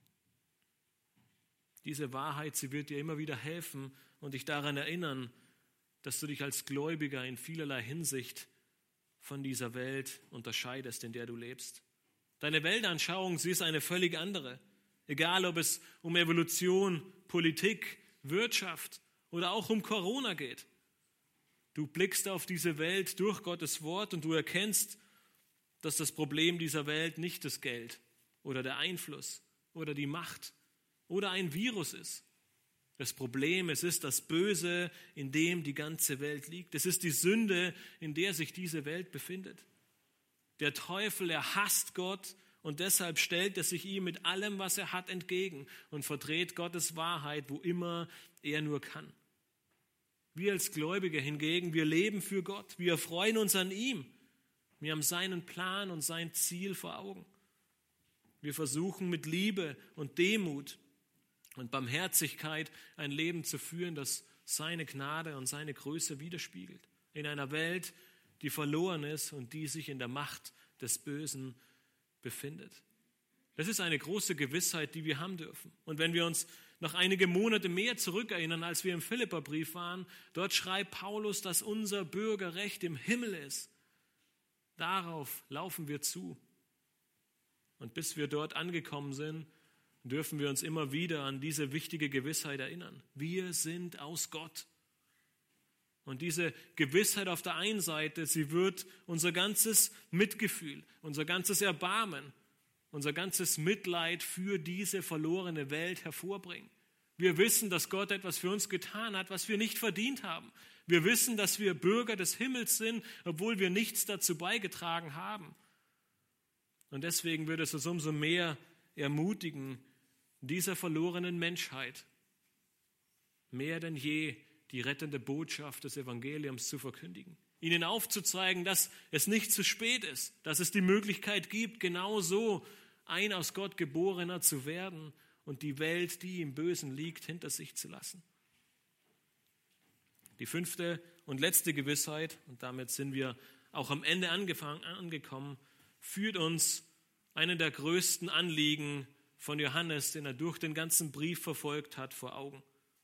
Diese Wahrheit, sie wird dir immer wieder helfen und dich daran erinnern, dass du dich als Gläubiger in vielerlei Hinsicht von dieser Welt unterscheidest, in der du lebst. Deine Weltanschauung, sie ist eine völlig andere. Egal, ob es um Evolution, Politik, Wirtschaft oder auch um Corona geht. Du blickst auf diese Welt durch Gottes Wort und du erkennst, dass das Problem dieser Welt nicht das Geld oder der Einfluss oder die Macht oder ein Virus ist. Das Problem, es ist das Böse, in dem die ganze Welt liegt. Es ist die Sünde, in der sich diese Welt befindet. Der Teufel, er hasst Gott und deshalb stellt er sich ihm mit allem, was er hat, entgegen und verdreht Gottes Wahrheit, wo immer er nur kann. Wir als Gläubige hingegen, wir leben für Gott. Wir freuen uns an ihm. Wir haben seinen Plan und sein Ziel vor Augen. Wir versuchen mit Liebe und Demut und Barmherzigkeit ein Leben zu führen, das seine Gnade und seine Größe widerspiegelt. In einer Welt, die verloren ist und die sich in der Macht des Bösen befindet. Das ist eine große Gewissheit, die wir haben dürfen. Und wenn wir uns noch einige Monate mehr zurückerinnern, als wir im Philipperbrief waren, dort schreibt Paulus, dass unser Bürgerrecht im Himmel ist. Darauf laufen wir zu. Und bis wir dort angekommen sind, dürfen wir uns immer wieder an diese wichtige Gewissheit erinnern. Wir sind aus Gott. Und diese Gewissheit auf der einen Seite, sie wird unser ganzes Mitgefühl, unser ganzes Erbarmen, unser ganzes Mitleid für diese verlorene Welt hervorbringen. Wir wissen, dass Gott etwas für uns getan hat, was wir nicht verdient haben. Wir wissen, dass wir Bürger des Himmels sind, obwohl wir nichts dazu beigetragen haben. Und deswegen wird es uns umso mehr ermutigen, dieser verlorenen Menschheit mehr denn je die rettende Botschaft des Evangeliums zu verkündigen. Ihnen aufzuzeigen, dass es nicht zu spät ist, dass es die Möglichkeit gibt, genauso ein aus Gott Geborener zu werden und die Welt, die im Bösen liegt, hinter sich zu lassen. Die 5. und letzte Gewissheit, und damit sind wir auch am Ende angekommen, führt uns einen der größten Anliegen von Johannes, den er durch den ganzen Brief verfolgt hat, vor Augen.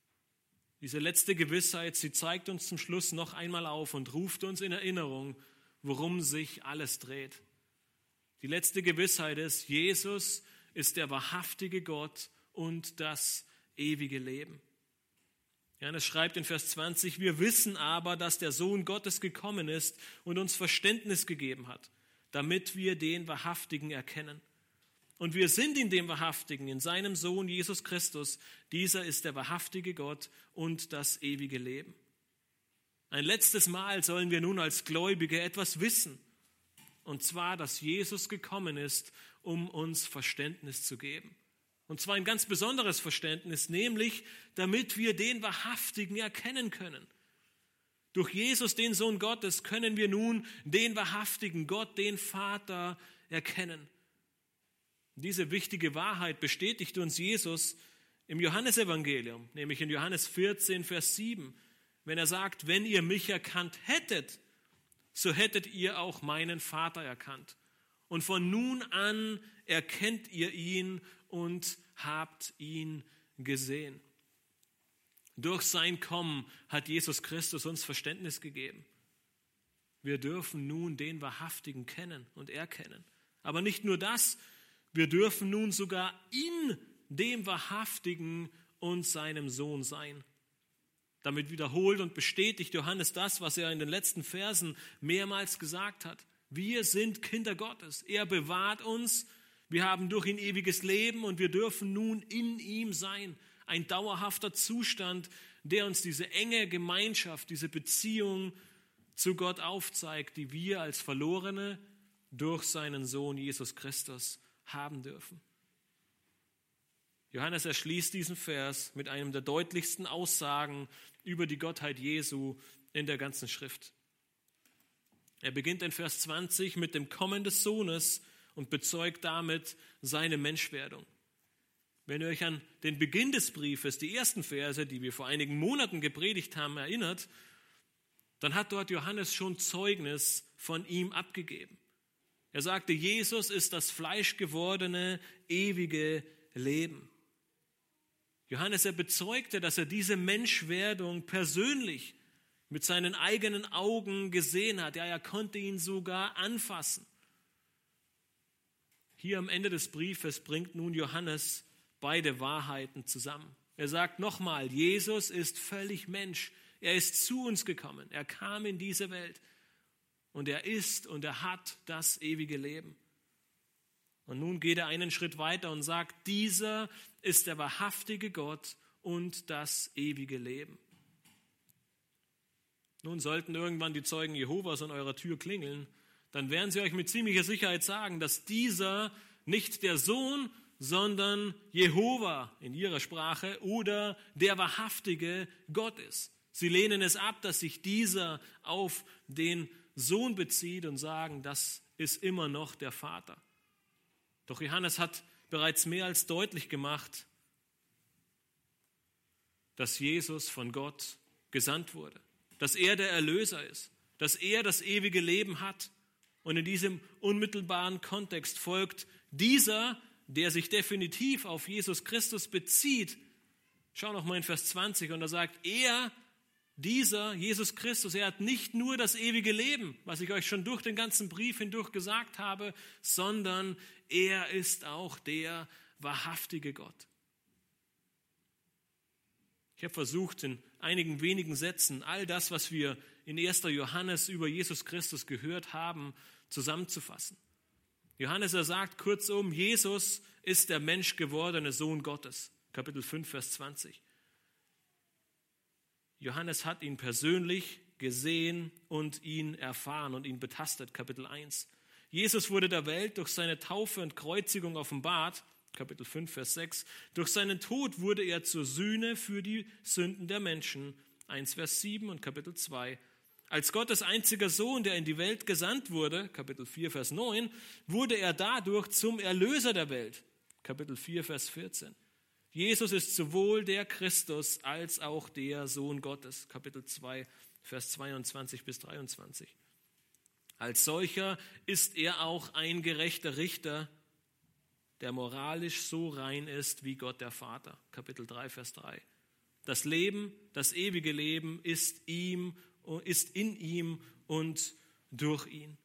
Diese letzte Gewissheit, sie zeigt uns zum Schluss noch einmal auf und ruft uns in Erinnerung, worum sich alles dreht. Die letzte Gewissheit ist, Jesus ist der wahrhaftige Gott und das ewige Leben. Johannes schreibt in Vers 20, wir wissen aber, dass der Sohn Gottes gekommen ist und uns Verständnis gegeben hat, damit wir den Wahrhaftigen erkennen. Und wir sind in dem Wahrhaftigen, in seinem Sohn Jesus Christus. Dieser ist der wahrhaftige Gott und das ewige Leben. Ein letztes Mal sollen wir nun als Gläubige etwas wissen. Und zwar, dass Jesus gekommen ist, um uns Verständnis zu geben. Und zwar ein ganz besonderes Verständnis, nämlich damit wir den Wahrhaftigen erkennen können. Durch Jesus, den Sohn Gottes, können wir nun den wahrhaftigen Gott, den Vater, erkennen. Diese wichtige Wahrheit bestätigt uns Jesus im Johannesevangelium, nämlich in Johannes 14, Vers 7, wenn er sagt, wenn ihr mich erkannt hättet, so hättet ihr auch meinen Vater erkannt. Und von nun an erkennt ihr ihn und habt ihn gesehen. Durch sein Kommen hat Jesus Christus uns Verständnis gegeben. Wir dürfen nun den Wahrhaftigen kennen und erkennen. Aber nicht nur das, wir dürfen nun sogar in dem Wahrhaftigen und seinem Sohn sein. Damit wiederholt und bestätigt Johannes das, was er in den letzten Versen mehrmals gesagt hat. Wir sind Kinder Gottes. Er bewahrt uns. Wir haben durch ihn ewiges Leben und wir dürfen nun in ihm sein. Ein dauerhafter Zustand, der uns diese enge Gemeinschaft, diese Beziehung zu Gott aufzeigt, die wir als Verlorene durch seinen Sohn Jesus Christus haben dürfen. Johannes erschließt diesen Vers mit einem der deutlichsten Aussagen über die Gottheit Jesu in der ganzen Schrift. Er beginnt in Vers 20 mit dem Kommen des Sohnes und bezeugt damit seine Menschwerdung. Wenn ihr euch an den Beginn des Briefes, die ersten Verse, die wir vor einigen Monaten gepredigt haben, erinnert, dann hat dort Johannes schon Zeugnis von ihm abgegeben. Er sagte, Jesus ist das fleischgewordene, ewige Leben. Johannes, er bezeugte, dass er diese Menschwerdung persönlich mit seinen eigenen Augen gesehen hat. Ja, er konnte ihn sogar anfassen. Hier am Ende des Briefes bringt nun Johannes beide Wahrheiten zusammen. Er sagt nochmal, Jesus ist völlig Mensch. Er ist zu uns gekommen. Er kam in diese Welt. Und er ist und er hat das ewige Leben. Und nun geht er einen Schritt weiter und sagt, dieser ist der wahrhaftige Gott und das ewige Leben. Nun sollten irgendwann die Zeugen Jehovas an eurer Tür klingeln, dann werden sie euch mit ziemlicher Sicherheit sagen, dass dieser nicht der Sohn, sondern Jehova in ihrer Sprache oder der wahrhaftige Gott ist. Sie lehnen es ab, dass sich dieser auf den Sohn bezieht und sagen, das ist immer noch der Vater. Doch Johannes hat bereits mehr als deutlich gemacht, dass Jesus von Gott gesandt wurde, dass er der Erlöser ist, dass er das ewige Leben hat. Und in diesem unmittelbaren Kontext folgt dieser, der sich definitiv auf Jesus Christus bezieht. Schau noch mal in Vers 20 und da sagt er, dieser Jesus Christus, er hat nicht nur das ewige Leben, was ich euch schon durch den ganzen Brief hindurch gesagt habe, sondern er ist auch der wahrhaftige Gott. Ich habe versucht, in einigen wenigen Sätzen all das, was wir in 1. Johannes über Jesus Christus gehört haben, zusammenzufassen. Johannes, er sagt kurzum, Jesus ist der menschgewordene Sohn Gottes. Kapitel 5, Vers 20. Johannes hat ihn persönlich gesehen und ihn erfahren und ihn betastet. Kapitel 1. Jesus wurde der Welt durch seine Taufe und Kreuzigung offenbart. Kapitel 5, Vers 6. Durch seinen Tod wurde er zur Sühne für die Sünden der Menschen. 1, Vers 7 und Kapitel 2. Als Gottes einziger Sohn, der in die Welt gesandt wurde, Kapitel 4, Vers 9, wurde er dadurch zum Erlöser der Welt. Kapitel 4, Vers 14. Jesus ist sowohl der Christus als auch der Sohn Gottes. Kapitel 2, Vers 22 bis 23. Als solcher ist er auch ein gerechter Richter, der moralisch so rein ist wie Gott der Vater. Kapitel 3, Vers 3. Das Leben, das ewige Leben ist in ihm und durch ihn.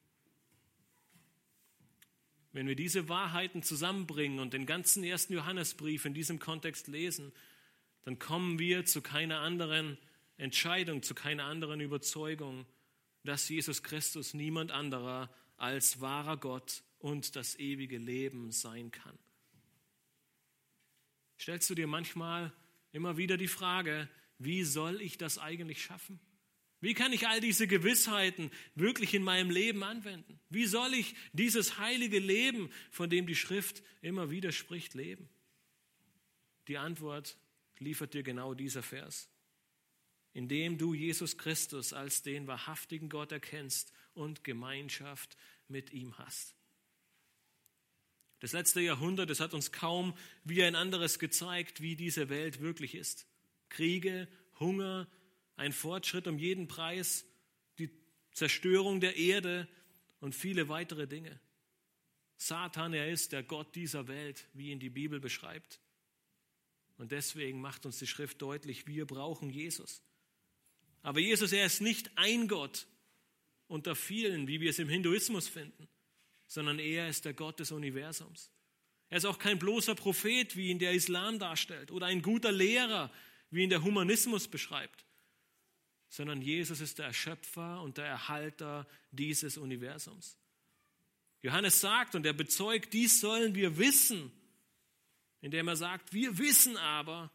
Wenn wir diese Wahrheiten zusammenbringen und den ganzen 1. Johannesbrief in diesem Kontext lesen, dann kommen wir zu keiner anderen Entscheidung, zu keiner anderen Überzeugung, dass Jesus Christus niemand anderer als wahrer Gott und das ewige Leben sein kann. Stellst du dir manchmal immer wieder die Frage, wie soll ich das eigentlich schaffen? Wie kann ich all diese Gewissheiten wirklich in meinem Leben anwenden? Wie soll ich dieses heilige Leben, von dem die Schrift immer wieder spricht, leben? Die Antwort liefert dir genau dieser Vers. Indem du Jesus Christus als den wahrhaftigen Gott erkennst und Gemeinschaft mit ihm hast. Das letzte Jahrhundert, das hat uns kaum wie ein anderes gezeigt, wie diese Welt wirklich ist. Kriege, Hunger, ein Fortschritt um jeden Preis, die Zerstörung der Erde und viele weitere Dinge. Satan, er ist der Gott dieser Welt, wie ihn die Bibel beschreibt. Und deswegen macht uns die Schrift deutlich, wir brauchen Jesus. Aber Jesus, er ist nicht ein Gott unter vielen, wie wir es im Hinduismus finden, sondern er ist der Gott des Universums. Er ist auch kein bloßer Prophet, wie ihn der Islam darstellt, oder ein guter Lehrer, wie ihn der Humanismus beschreibt, sondern Jesus ist der Erschöpfer und der Erhalter dieses Universums. Johannes sagt und er bezeugt, dies sollen wir wissen, indem er sagt, wir wissen aber,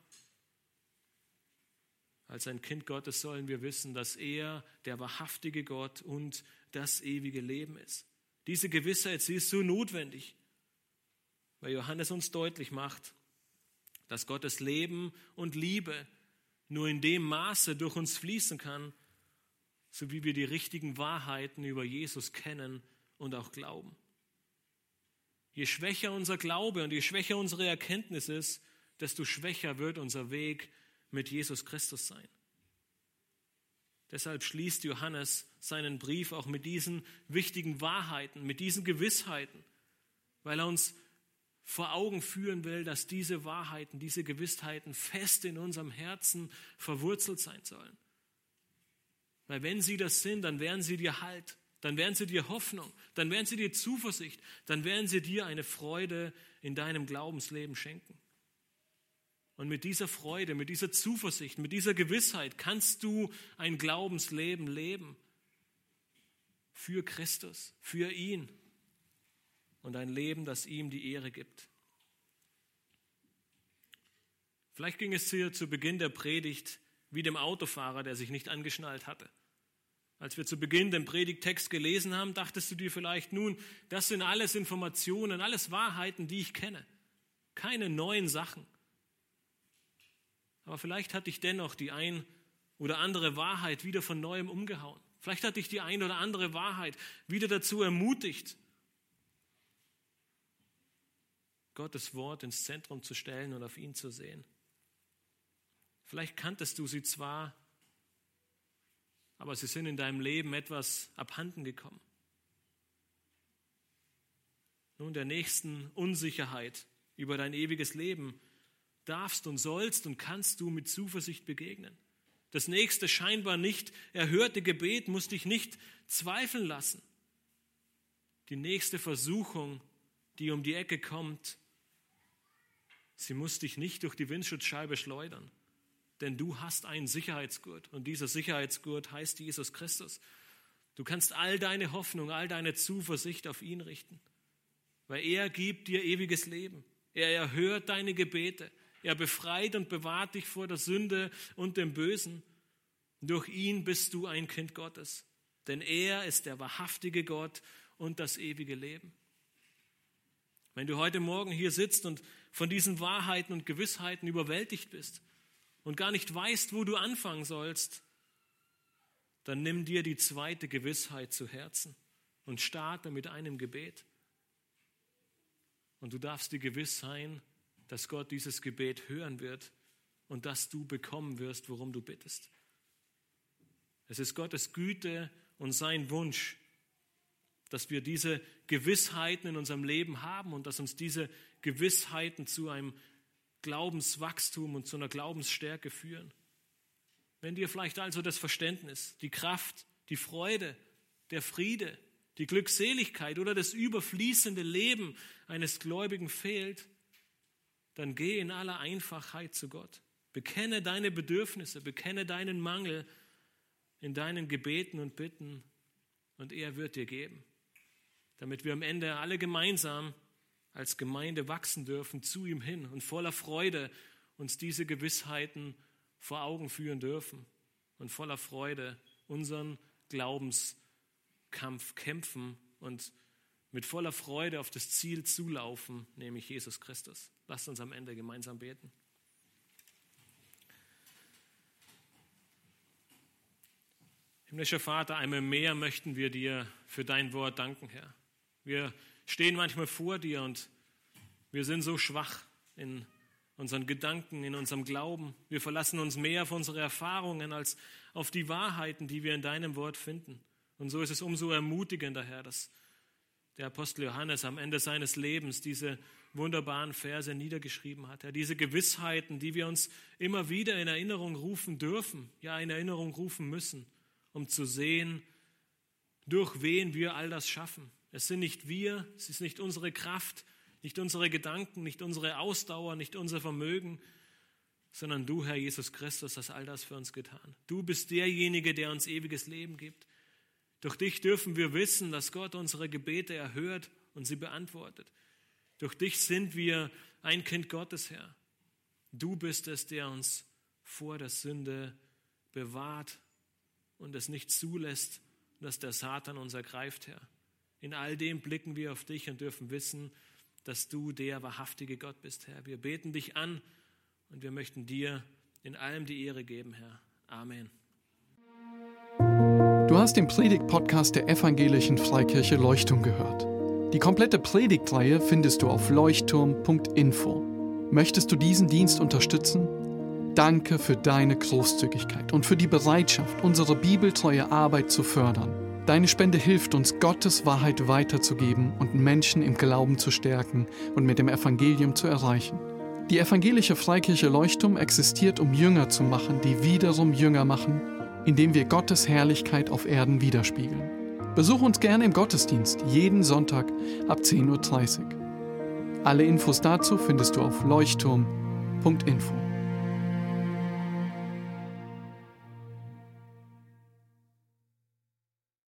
als ein Kind Gottes sollen wir wissen, dass er der wahrhaftige Gott und das ewige Leben ist. Diese Gewissheit, sie ist so notwendig, weil Johannes uns deutlich macht, dass Gottes Leben und Liebe nur in dem Maße durch uns fließen kann, so wie wir die richtigen Wahrheiten über Jesus kennen und auch glauben. Je schwächer unser Glaube und je schwächer unsere Erkenntnis ist, desto schwächer wird unser Weg mit Jesus Christus sein. Deshalb schließt Johannes seinen Brief auch mit diesen wichtigen Wahrheiten, mit diesen Gewissheiten, weil er uns vor Augen führen will, dass diese Wahrheiten, diese Gewissheiten fest in unserem Herzen verwurzelt sein sollen. Weil wenn sie das sind, dann werden sie dir Halt, dann werden sie dir Hoffnung, dann werden sie dir Zuversicht, dann werden sie dir eine Freude in deinem Glaubensleben schenken. Und mit dieser Freude, mit dieser Zuversicht, mit dieser Gewissheit kannst du ein Glaubensleben leben. Für Christus, für ihn. Und ein Leben, das ihm die Ehre gibt. Vielleicht ging es dir zu Beginn der Predigt wie dem Autofahrer, der sich nicht angeschnallt hatte. Als wir zu Beginn den Predigttext gelesen haben, dachtest du dir vielleicht, nun, das sind alles Informationen, alles Wahrheiten, die ich kenne. Keine neuen Sachen. Aber vielleicht hat dich dennoch die ein oder andere Wahrheit wieder von Neuem umgehauen. Vielleicht hat dich die ein oder andere Wahrheit wieder dazu ermutigt, Gottes Wort ins Zentrum zu stellen und auf ihn zu sehen. Vielleicht kanntest du sie zwar, aber sie sind in deinem Leben etwas abhanden gekommen. Nun, der nächsten Unsicherheit über dein ewiges Leben darfst und sollst und kannst du mit Zuversicht begegnen. Das nächste scheinbar nicht erhörte Gebet muss dich nicht zweifeln lassen. Die nächste Versuchung, die um die Ecke kommt, sie muss dich nicht durch die Windschutzscheibe schleudern. Denn du hast einen Sicherheitsgurt und dieser Sicherheitsgurt heißt Jesus Christus. Du kannst all deine Hoffnung, all deine Zuversicht auf ihn richten, weil er gibt dir ewiges Leben. Er erhört deine Gebete. Er befreit und bewahrt dich vor der Sünde und dem Bösen. Durch ihn bist du ein Kind Gottes, denn er ist der wahrhaftige Gott und das ewige Leben. Wenn du heute Morgen hier sitzt und von diesen Wahrheiten und Gewissheiten überwältigt bist und gar nicht weißt, wo du anfangen sollst, dann nimm dir die zweite Gewissheit zu Herzen und starte mit einem Gebet. Und du darfst dir gewiss sein, dass Gott dieses Gebet hören wird und dass du bekommen wirst, worum du bittest. Es ist Gottes Güte und sein Wunsch, dass wir diese Gewissheiten in unserem Leben haben und dass uns diese Gewissheiten zu einem Glaubenswachstum und zu einer Glaubensstärke führen. Wenn dir vielleicht also das Verständnis, die Kraft, die Freude, der Friede, die Glückseligkeit oder das überfließende Leben eines Gläubigen fehlt, dann geh in aller Einfachheit zu Gott. Bekenne deine Bedürfnisse, bekenne deinen Mangel in deinen Gebeten und Bitten und er wird dir geben, damit wir am Ende alle gemeinsam als Gemeinde wachsen dürfen zu ihm hin und voller Freude uns diese Gewissheiten vor Augen führen dürfen und voller Freude unseren Glaubenskampf kämpfen und mit voller Freude auf das Ziel zulaufen, nämlich Jesus Christus. Lasst uns am Ende gemeinsam beten. Himmlischer Vater, einmal mehr möchten wir dir für dein Wort danken, Herr. Wir stehen manchmal vor dir und wir sind so schwach in unseren Gedanken, in unserem Glauben. Wir verlassen uns mehr auf unsere Erfahrungen als auf die Wahrheiten, die wir in deinem Wort finden. Und so ist es umso ermutigender, Herr, dass der Apostel Johannes am Ende seines Lebens diese wunderbaren Verse niedergeschrieben hat. Herr, diese Gewissheiten, die wir uns immer wieder in Erinnerung rufen dürfen, ja in Erinnerung rufen müssen, um zu sehen, durch wen wir all das schaffen. Es sind nicht wir, es ist nicht unsere Kraft, nicht unsere Gedanken, nicht unsere Ausdauer, nicht unser Vermögen, sondern du, Herr Jesus Christus, hast all das für uns getan. Du bist derjenige, der uns ewiges Leben gibt. Durch dich dürfen wir wissen, dass Gott unsere Gebete erhört und sie beantwortet. Durch dich sind wir ein Kind Gottes, Herr. Du bist es, der uns vor der Sünde bewahrt und es nicht zulässt, dass der Satan uns ergreift, Herr. In all dem blicken wir auf dich und dürfen wissen, dass du der wahrhaftige Gott bist, Herr. Wir beten dich an und wir möchten dir in allem die Ehre geben, Herr. Amen. Du hast den Predigt-Podcast der Evangelischen Freikirche Leuchtturm gehört. Die komplette Predigtreihe findest du auf leuchtturm.info. Möchtest du diesen Dienst unterstützen? Danke für deine Großzügigkeit und für die Bereitschaft, unsere bibeltreue Arbeit zu fördern. Deine Spende hilft uns, Gottes Wahrheit weiterzugeben und Menschen im Glauben zu stärken und mit dem Evangelium zu erreichen. Die Evangelische Freikirche Leuchtturm existiert, um Jünger zu machen, die wiederum Jünger machen, indem wir Gottes Herrlichkeit auf Erden widerspiegeln. Besuch uns gerne im Gottesdienst, jeden Sonntag ab 10:30 Uhr. Alle Infos dazu findest du auf leuchtturm.info.